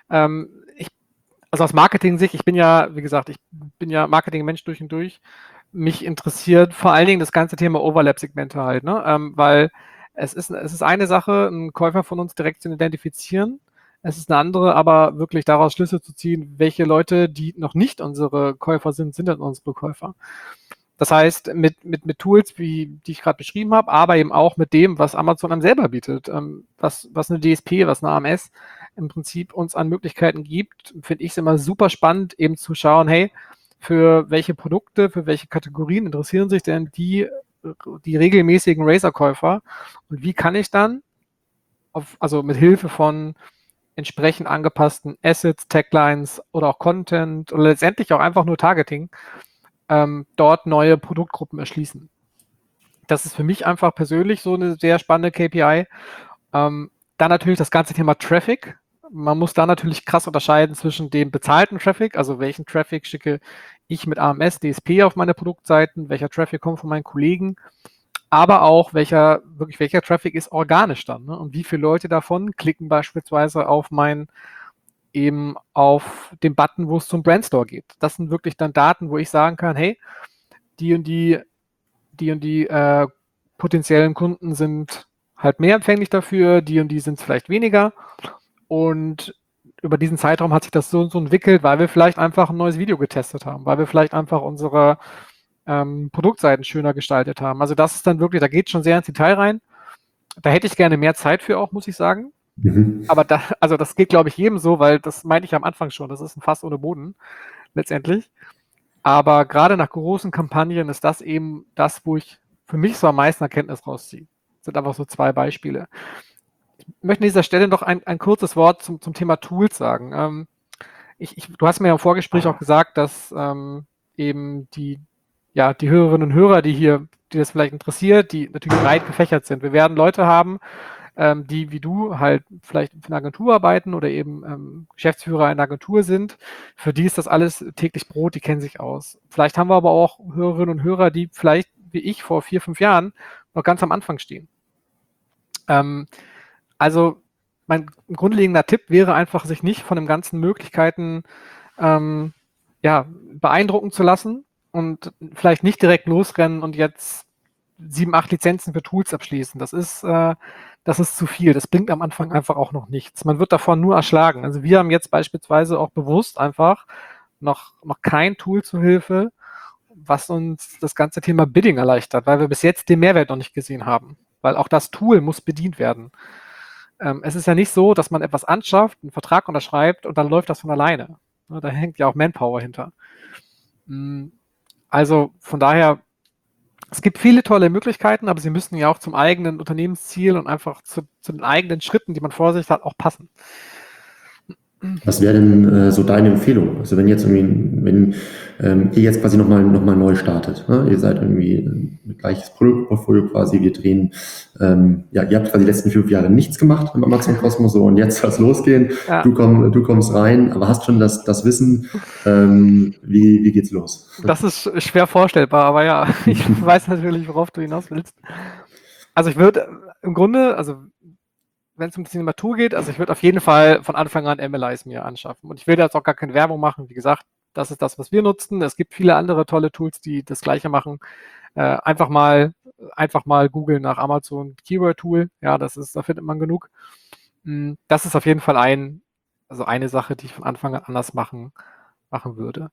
Speaker 1: also aus Marketing-Sicht, ich bin ja Marketing-Mensch durch und durch. Mich interessiert vor allen Dingen das ganze Thema Overlap-Segmente halt, ne? Weil es ist eine Sache, einen Käufer von uns direkt zu identifizieren. Es ist eine andere, aber wirklich daraus Schlüsse zu ziehen, welche Leute, die noch nicht unsere Käufer sind dann unsere Käufer. Das heißt, mit Tools, die ich gerade beschrieben habe, aber eben auch mit dem, was Amazon einem selber bietet, was eine DSP, was eine AMS im Prinzip uns an Möglichkeiten gibt, finde ich es immer super spannend, eben zu schauen, hey, für welche Produkte, für welche Kategorien interessieren sich denn die regelmäßigen Razer-Käufer und wie kann ich dann also mit Hilfe von entsprechend angepassten Assets, Taglines oder auch Content oder letztendlich auch einfach nur Targeting dort neue Produktgruppen erschließen. Das ist für mich einfach persönlich so eine sehr spannende KPI. Dann natürlich das ganze Thema Traffic. Man muss da natürlich krass unterscheiden zwischen dem bezahlten Traffic, also welchen Traffic schicke ich mit AMS, DSP auf meine Produktseiten, welcher Traffic kommt von meinen Kollegen, aber auch welcher Traffic ist organisch dann, ne? Und wie viele Leute davon klicken beispielsweise auf den Button, wo es zum Brandstore geht. Das sind wirklich dann Daten, wo ich sagen kann, hey, die und die potenziellen Kunden sind halt mehr empfänglich dafür, die und die sind es vielleicht weniger. Und über diesen Zeitraum hat sich das so entwickelt, weil wir vielleicht einfach ein neues Video getestet haben, weil wir vielleicht einfach unsere Produktseiten schöner gestaltet haben. Also das ist dann wirklich, da geht es schon sehr ins Detail rein. Da hätte ich gerne mehr Zeit für auch, muss ich sagen. Aber das geht, glaube ich, jedem so, weil das meinte ich am Anfang schon, das ist ein Fass ohne Boden, letztendlich. Aber gerade nach großen Kampagnen ist das eben das, wo ich für mich so am meisten Erkenntnis rausziehe. Das sind einfach so 2 Beispiele. Ich möchte an dieser Stelle noch ein kurzes Wort zum Thema Tools sagen. Du hast mir ja im Vorgespräch auch gesagt, dass eben die Hörerinnen und Hörer, die das vielleicht interessiert, die natürlich breit gefächert sind. Wir werden Leute haben, die wie du halt vielleicht für eine Agentur arbeiten oder eben Geschäftsführer einer Agentur sind. Für die ist das alles täglich Brot, die kennen sich aus. Vielleicht haben wir aber auch Hörerinnen und Hörer, die vielleicht wie ich vor 4, 5 Jahren noch ganz am Anfang stehen. Also mein grundlegender Tipp wäre einfach, sich nicht von den ganzen Möglichkeiten beeindrucken zu lassen und vielleicht nicht direkt losrennen und jetzt 7, 8 Lizenzen für Tools abschließen. Das ist zu viel. Das bringt am Anfang einfach auch noch nichts. Man wird davon nur erschlagen. Also wir haben jetzt beispielsweise auch bewusst einfach noch kein Tool zur Hilfe, was uns das ganze Thema Bidding erleichtert, weil wir bis jetzt den Mehrwert noch nicht gesehen haben. Weil auch das Tool muss bedient werden. Es ist ja nicht so, dass man etwas anschafft, einen Vertrag unterschreibt und dann läuft das von alleine. Da hängt ja auch Manpower hinter. Also von daher, es gibt viele tolle Möglichkeiten, aber sie müssen ja auch zum eigenen Unternehmensziel und einfach zu den eigenen Schritten, die man vor sich hat, auch passen.
Speaker 3: Was wäre denn so deine Empfehlung? Also wenn ihr jetzt quasi nochmal neu startet, ne? Ihr seid irgendwie ein gleiches Produktportfolio quasi, wir drehen, ihr habt quasi die letzten 5 Jahre nichts gemacht im Amazon Kosmos so und jetzt soll es losgehen, ja. Du kommst rein, aber hast schon das Wissen, wie geht's los?
Speaker 1: Das ist schwer vorstellbar, aber ja, ich weiß natürlich, worauf du hinaus willst. Also ich würde im Grunde, also wenn es um Cinematur geht, also ich würde auf jeden Fall von Anfang an MLIs mir anschaffen. Und ich will jetzt auch gar keine Werbung machen. Wie gesagt, das ist das, was wir nutzen. Es gibt viele andere tolle Tools, die das Gleiche machen. Einfach mal googeln nach Amazon Keyword Tool. Ja, da findet man genug. Das ist auf jeden Fall eine Sache, die ich von Anfang an anders machen würde.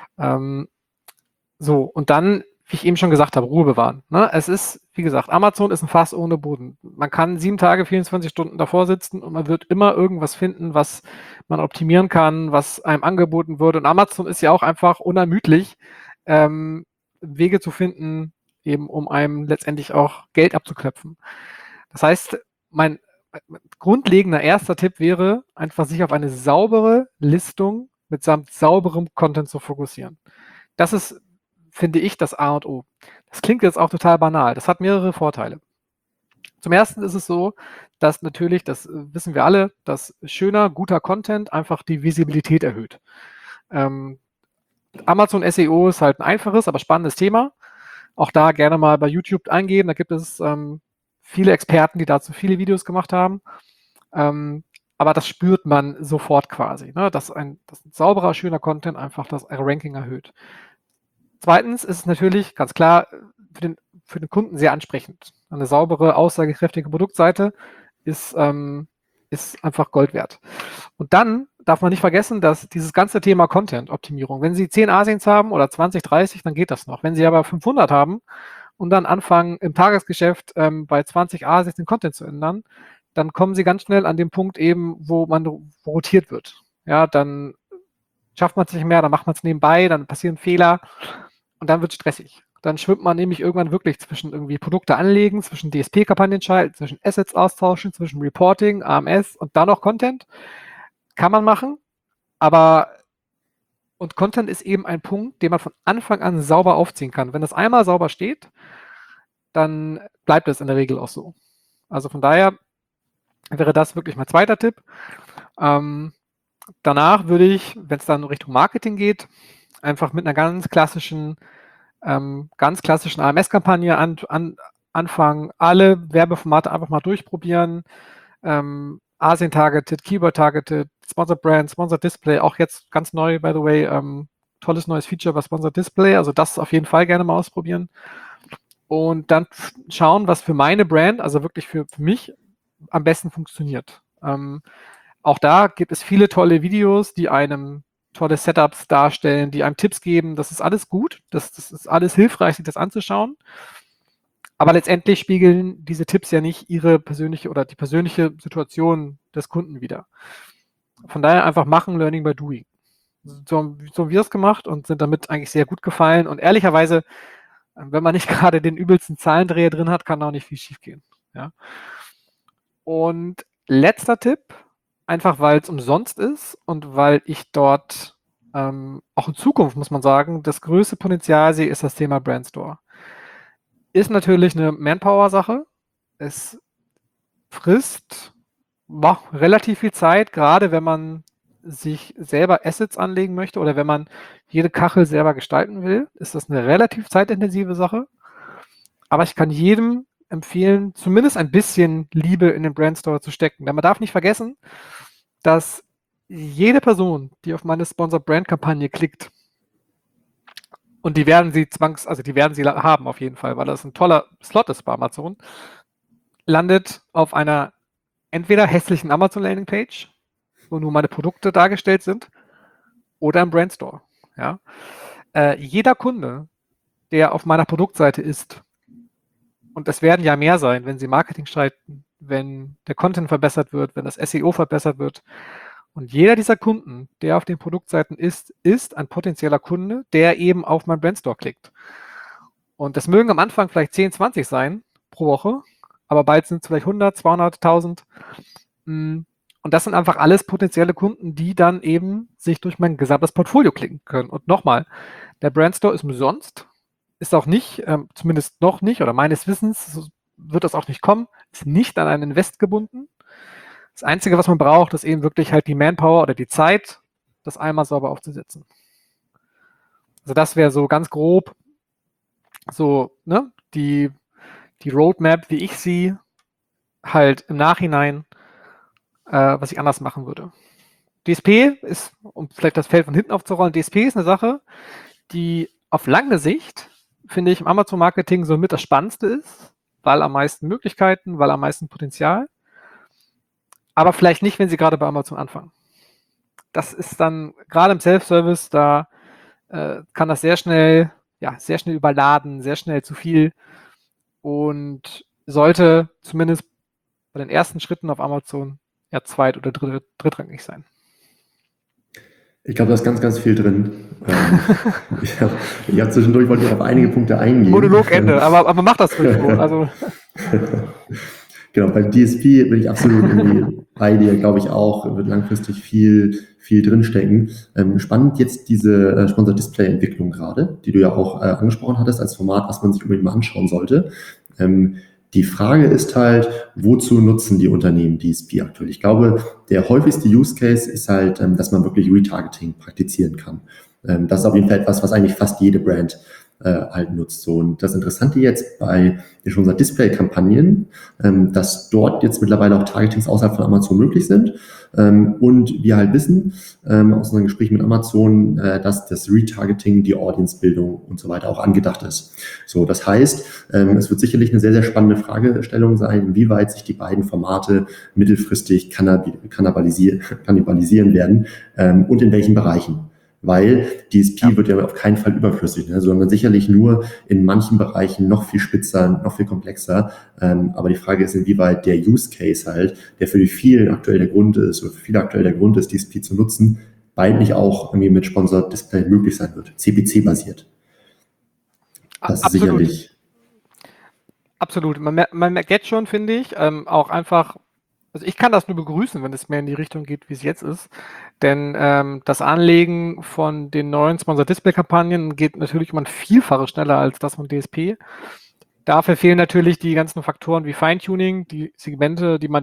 Speaker 1: Und dann, wie ich eben schon gesagt habe, Ruhe bewahren. Ne? Es ist, wie gesagt, Amazon ist ein Fass ohne Boden. Man kann 7 Tage, 24 Stunden davor sitzen und man wird immer irgendwas finden, was man optimieren kann, was einem angeboten wird. Und Amazon ist ja auch einfach unermüdlich, Wege zu finden, eben um einem letztendlich auch Geld abzuklopfen. Das heißt, mein grundlegender erster Tipp wäre, einfach sich auf eine saubere Listung mitsamt sauberem Content zu fokussieren. Das ist, finde ich, das A und O. Das klingt jetzt auch total banal. Das hat mehrere Vorteile. Zum ersten ist es so, dass natürlich, das wissen wir alle, dass schöner, guter Content einfach die Visibilität erhöht. Amazon SEO ist halt ein einfaches, aber spannendes Thema. Auch da gerne mal bei YouTube eingeben. Da gibt es viele Experten, die dazu viele Videos gemacht haben. Aber das spürt man sofort quasi, ne? Dass ein sauberer, schöner Content einfach das Ranking erhöht. Zweitens ist es natürlich ganz klar für den Kunden sehr ansprechend. Eine saubere, aussagekräftige Produktseite ist einfach Gold wert. Und dann darf man nicht vergessen, dass dieses ganze Thema Content-Optimierung, wenn Sie 10 Asins haben oder 20, 30, dann geht das noch. Wenn Sie aber 500 haben und dann anfangen, im Tagesgeschäft bei 20 Asins den Content zu ändern, dann kommen Sie ganz schnell an den Punkt eben, wo rotiert wird. Ja, dann schafft man es nicht mehr, dann macht man es nebenbei, dann passieren Fehler und dann wird es stressig. Dann schwimmt man nämlich irgendwann wirklich zwischen irgendwie Produkte anlegen, zwischen DSP-Kampagnen schalten, zwischen Assets austauschen, zwischen Reporting, AMS und dann noch Content. Kann man machen, und Content ist eben ein Punkt, den man von Anfang an sauber aufziehen kann. Wenn das einmal sauber steht, dann bleibt es in der Regel auch so. Also von daher wäre das wirklich mein zweiter Tipp. Danach würde ich, wenn es dann Richtung Marketing geht, einfach mit einer ganz klassischen AMS-Kampagne anfangen, alle Werbeformate einfach mal durchprobieren. Asien-Targeted, Keyword-Targeted, Sponsored Brand, Sponsored Display, auch jetzt ganz neu, by the way, tolles neues Feature bei Sponsored Display, also das auf jeden Fall gerne mal ausprobieren. Und dann schauen, was für meine Brand, also wirklich für mich, am besten funktioniert. Auch da gibt es viele tolle Videos, die einem tolle Setups darstellen, die einem Tipps geben. Das ist alles gut, das ist alles hilfreich, sich das anzuschauen. Aber letztendlich spiegeln diese Tipps ja nicht ihre persönliche oder die persönliche Situation des Kunden wider. Von daher einfach machen, Learning by Doing. So haben wir es gemacht und sind damit eigentlich sehr gut gefallen. Und ehrlicherweise, wenn man nicht gerade den übelsten Zahlendreher drin hat, kann auch nicht viel schief gehen. Ja? Und letzter Tipp, einfach weil es umsonst ist und weil ich dort auch in Zukunft, muss man sagen, das größte Potenzial sehe, ist das Thema Brandstore. Ist natürlich eine Manpower-Sache. Es frisst relativ viel Zeit, gerade wenn man sich selber Assets anlegen möchte oder wenn man jede Kachel selber gestalten will, ist das eine relativ zeitintensive Sache. Aber ich kann jedem empfehlen, zumindest ein bisschen Liebe in den Brandstore zu stecken. Denn man darf nicht vergessen, dass jede Person, die auf meine Sponsor-Brand-Kampagne klickt, und die werden sie haben auf jeden Fall, weil das ein toller Slot ist bei Amazon, landet auf einer entweder hässlichen Amazon-Landing-Page, wo nur meine Produkte dargestellt sind, oder im Brandstore. Ja? Jeder Kunde, der auf meiner Produktseite ist, und es werden ja mehr sein, wenn sie Marketing schalten, wenn der Content verbessert wird, wenn das SEO verbessert wird. Und jeder dieser Kunden, der auf den Produktseiten ist ein potenzieller Kunde, der eben auf meinen Brandstore klickt. Und das mögen am Anfang vielleicht 10, 20 sein pro Woche, aber bald sind es vielleicht 100, 200, 1000. Und das sind einfach alles potenzielle Kunden, die dann eben sich durch mein gesamtes Portfolio klicken können. Und nochmal, der Brandstore ist umsonst, ist auch nicht, zumindest noch nicht, oder meines Wissens wird das auch nicht kommen, ist nicht an einen Invest gebunden. Das Einzige, was man braucht, ist eben wirklich halt die Manpower oder die Zeit, das einmal sauber aufzusetzen. Also das wäre so ganz grob so, ne, die Roadmap, wie ich sie halt im Nachhinein, was ich anders machen würde. DSP ist, um vielleicht das Feld von hinten aufzurollen, DSP ist eine Sache, die auf lange Sicht, finde ich, im Amazon-Marketing so mit das Spannendste ist, weil am meisten Möglichkeiten, weil am meisten Potenzial. Aber vielleicht nicht, wenn Sie gerade bei Amazon anfangen. Das ist dann, gerade im Self-Service, da kann das sehr schnell überladen, sehr schnell zu viel und sollte zumindest bei den ersten Schritten auf Amazon ja zweit- oder drittrangig sein.
Speaker 3: Ich glaube, da ist ganz, ganz viel drin. Ich hab zwischendurch wollte ich auf einige Punkte eingehen.
Speaker 1: Monologende, aber mach das ruhig so. Also.
Speaker 3: Genau, beim DSP bin ich absolut irgendwie bei dir, glaube ich auch, wird langfristig viel drinstecken. Spannend jetzt diese Sponsor-Display-Entwicklung gerade, die du ja auch angesprochen hattest als Format, was man sich unbedingt mal anschauen sollte. Die Frage ist halt, wozu nutzen die Unternehmen DSP aktuell? Ich glaube, der häufigste Use Case ist halt, dass man wirklich Retargeting praktizieren kann. Das ist auf jeden Fall etwas, was eigentlich fast jede Brand halt nutzt. So. Und das Interessante jetzt bei den Sponsor-Display-Kampagnen, dass dort jetzt mittlerweile auch Targetings außerhalb von Amazon möglich sind. Und wir halt wissen aus unserem Gespräch mit Amazon, dass das Retargeting, die Audience-Bildung und so weiter auch angedacht ist. So, das heißt, es wird sicherlich eine sehr, sehr spannende Fragestellung sein, inwieweit sich die beiden Formate mittelfristig kannibalisieren werden und in welchen Bereichen. Weil DSP wird ja auf keinen Fall überflüssig, ne, sondern sicherlich nur in manchen Bereichen noch viel spitzer, noch viel komplexer. Aber die Frage ist, inwieweit der Use Case halt, der für die vielen aktuell der Grund ist, oder für viele aktuell der Grund ist, DSP zu nutzen, bald nicht auch irgendwie mit Sponsored Display möglich sein wird. CPC-basiert. Das ist sicherlich.
Speaker 1: Absolut. Man merkt jetzt schon, finde ich, auch einfach. Also ich kann das nur begrüßen, wenn es mehr in die Richtung geht, wie es jetzt ist. Denn das Anlegen von den neuen Sponsor-Display-Kampagnen geht natürlich um ein Vielfaches schneller als das von DSP. Dafür fehlen natürlich die ganzen Faktoren wie Feintuning, die Segmente, ich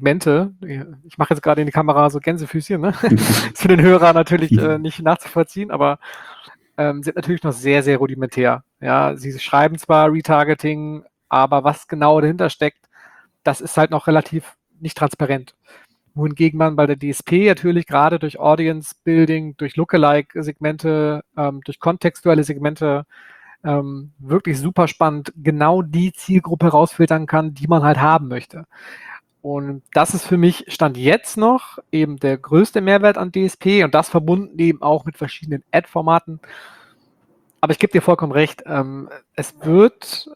Speaker 1: mache jetzt gerade in die Kamera so Gänsefüßchen, ne? Ist für den Hörer natürlich nicht nachzuvollziehen, aber sind natürlich noch sehr, sehr rudimentär. Ja, sie schreiben zwar Retargeting, aber was genau dahinter steckt, das ist halt noch relativ nicht transparent. Wohingegen man bei der DSP natürlich gerade durch Audience Building, durch Lookalike-Segmente, durch kontextuelle Segmente wirklich super spannend genau die Zielgruppe rausfiltern kann, die man halt haben möchte. Und das ist für mich Stand jetzt noch eben der größte Mehrwert an DSP und das verbunden eben auch mit verschiedenen Ad-Formaten. Aber ich gebe dir vollkommen recht, es wird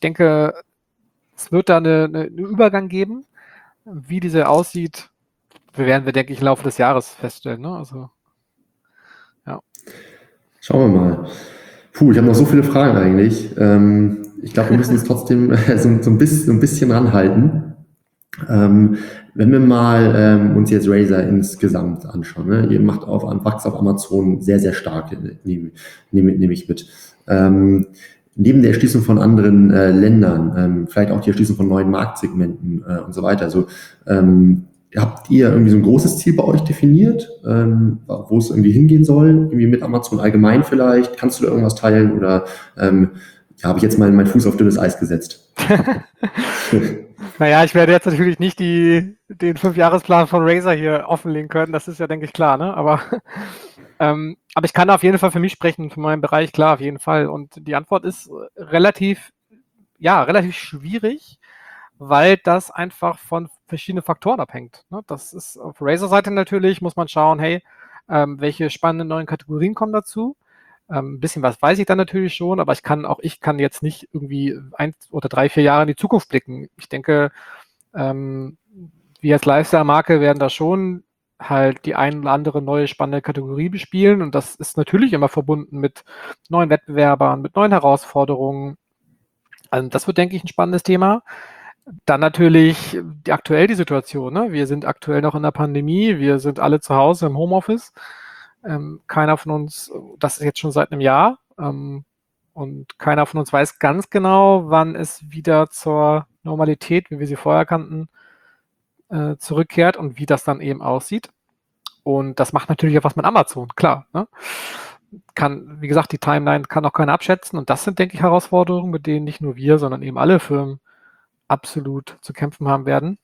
Speaker 1: da einen Übergang geben. Wie diese aussieht, werden wir, denke ich, im Laufe des Jahres feststellen. Ne? Also, ja.
Speaker 3: Schauen wir mal. Ich habe noch so viele Fragen eigentlich. Ich glaube, wir müssen uns trotzdem so ein bisschen ranhalten. Wenn wir mal uns jetzt Razer insgesamt anschauen, ne? Ihr macht wächst auf Amazon sehr, sehr stark, nehme ich mit. neben der Erschließung von anderen Ländern, vielleicht auch die Erschließung von neuen Marktsegmenten und so weiter. Also habt ihr irgendwie so ein großes Ziel bei euch definiert, wo es irgendwie hingehen soll? Irgendwie mit Amazon allgemein vielleicht? Kannst du da irgendwas teilen oder habe ich jetzt mal meinen Fuß auf dünnes Eis gesetzt?
Speaker 1: Naja, ich werde jetzt natürlich nicht den 5-Jahresplan von Razer hier offenlegen können, das ist ja, denke ich, klar, ne? Aber ich kann auf jeden Fall für mich sprechen, für meinen Bereich, klar, auf jeden Fall. Und die Antwort ist relativ schwierig, weil das einfach von verschiedenen Faktoren abhängt. Ne? Das ist auf Razer-Seite natürlich, muss man schauen, hey, welche spannenden neuen Kategorien kommen dazu. Ein bisschen was weiß ich dann natürlich schon, aber ich kann jetzt nicht irgendwie 1 oder 3, 4 Jahre in die Zukunft blicken. Ich denke, wir als Lifestyle-Marke werden da schon halt die ein oder andere neue spannende Kategorie bespielen und das ist natürlich immer verbunden mit neuen Wettbewerbern, mit neuen Herausforderungen. Also das wird, denke ich, ein spannendes Thema. Dann natürlich die Situation. Ne? Wir sind aktuell noch in der Pandemie, wir sind alle zu Hause im Homeoffice. Keiner von uns, das ist jetzt schon seit einem Jahr, und keiner von uns weiß ganz genau, wann es wieder zur Normalität, wie wir sie vorher kannten, zurückkehrt und wie das dann eben aussieht. Und das macht natürlich auch was mit Amazon, klar. Ne? Wie gesagt, die Timeline kann auch keiner abschätzen und das sind, denke ich, Herausforderungen, mit denen nicht nur wir, sondern eben alle Firmen absolut zu kämpfen haben werden.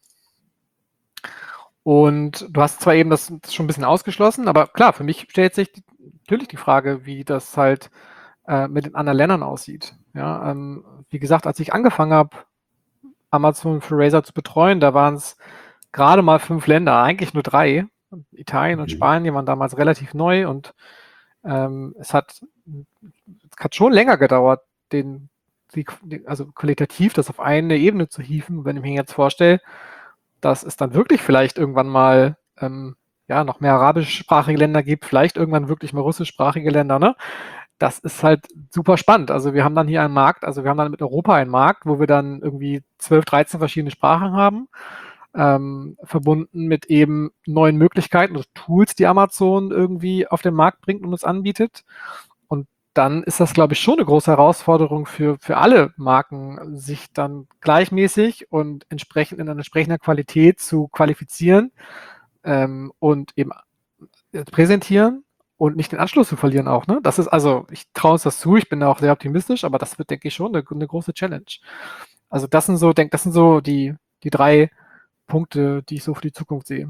Speaker 1: Und du hast zwar eben das schon ein bisschen ausgeschlossen, aber klar, für mich stellt sich natürlich die Frage, wie das halt mit den anderen Ländern aussieht. Ja, wie gesagt, als ich angefangen habe, Amazon für Razer zu betreuen, da waren es gerade mal 5 Länder, eigentlich nur 3. Italien und Spanien waren damals relativ neu und es hat schon länger gedauert, also qualitativ das auf eine Ebene zu hieven. Wenn ich mir jetzt vorstelle, dass es dann wirklich vielleicht irgendwann mal noch mehr arabischsprachige Länder gibt, vielleicht irgendwann wirklich mal russischsprachige Länder, ne? Das ist halt super spannend. Also wir haben dann hier einen Markt, also wir haben dann mit Europa einen Markt, wo wir dann irgendwie 12, 13 verschiedene Sprachen haben, verbunden mit eben neuen Möglichkeiten oder Tools, die Amazon irgendwie auf den Markt bringt und uns anbietet. Und dann ist das, glaube ich, schon eine große Herausforderung für alle Marken, sich dann gleichmäßig und entsprechend in einer entsprechender Qualität zu qualifizieren und eben präsentieren und nicht den Anschluss zu verlieren auch. Ne? Das ist also, ich traue uns das zu, ich bin da auch sehr optimistisch, aber das wird, denke ich, schon eine große Challenge. Also das sind so die 3 Punkte, die ich so für die Zukunft sehe.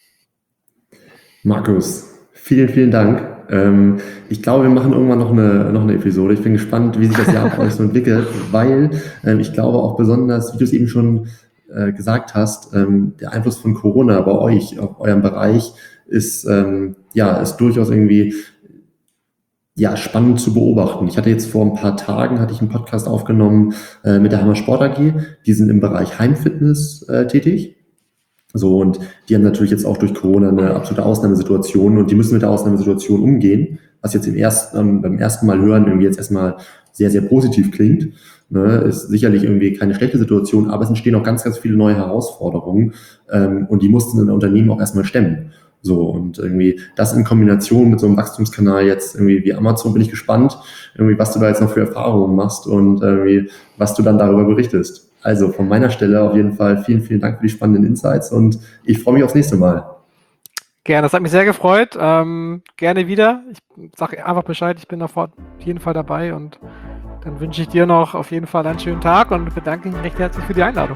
Speaker 3: Markus, vielen, vielen Dank. Ich glaube, wir machen irgendwann noch eine Episode. Ich bin gespannt, wie sich das Jahr bei euch so entwickelt, weil ich glaube auch besonders, wie du es eben schon gesagt hast, der Einfluss von Corona bei euch, auf eurem Bereich, ist durchaus irgendwie spannend zu beobachten. Ich hatte jetzt vor ein paar Tagen einen Podcast aufgenommen mit der Hammer Sport AG. Die sind im Bereich Heimfitness tätig. So, und die haben natürlich jetzt auch durch Corona eine absolute Ausnahmesituation und die müssen mit der Ausnahmesituation umgehen, was jetzt beim ersten Mal hören irgendwie jetzt erstmal sehr, sehr positiv klingt. Ne, ist sicherlich irgendwie keine schlechte Situation, aber es entstehen auch ganz, ganz viele neue Herausforderungen und die mussten ein Unternehmen auch erstmal stemmen. So, und irgendwie das in Kombination mit so einem Wachstumskanal jetzt irgendwie wie Amazon, bin ich gespannt, irgendwie was du da jetzt noch für Erfahrungen machst und irgendwie was du dann darüber berichtest. Also von meiner Stelle auf jeden Fall vielen, vielen Dank für die spannenden Insights und ich freue mich aufs nächste Mal.
Speaker 1: Gerne, das hat mich sehr gefreut. Gerne wieder. Ich sage einfach Bescheid, ich bin auf jeden Fall dabei und dann wünsche ich dir noch auf jeden Fall einen schönen Tag und bedanke mich recht herzlich für die Einladung.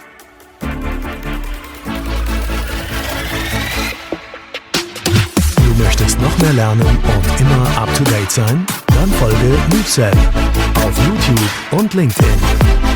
Speaker 2: Du möchtest noch mehr lernen und immer up to date sein? Dann folge MoveSell auf YouTube und LinkedIn.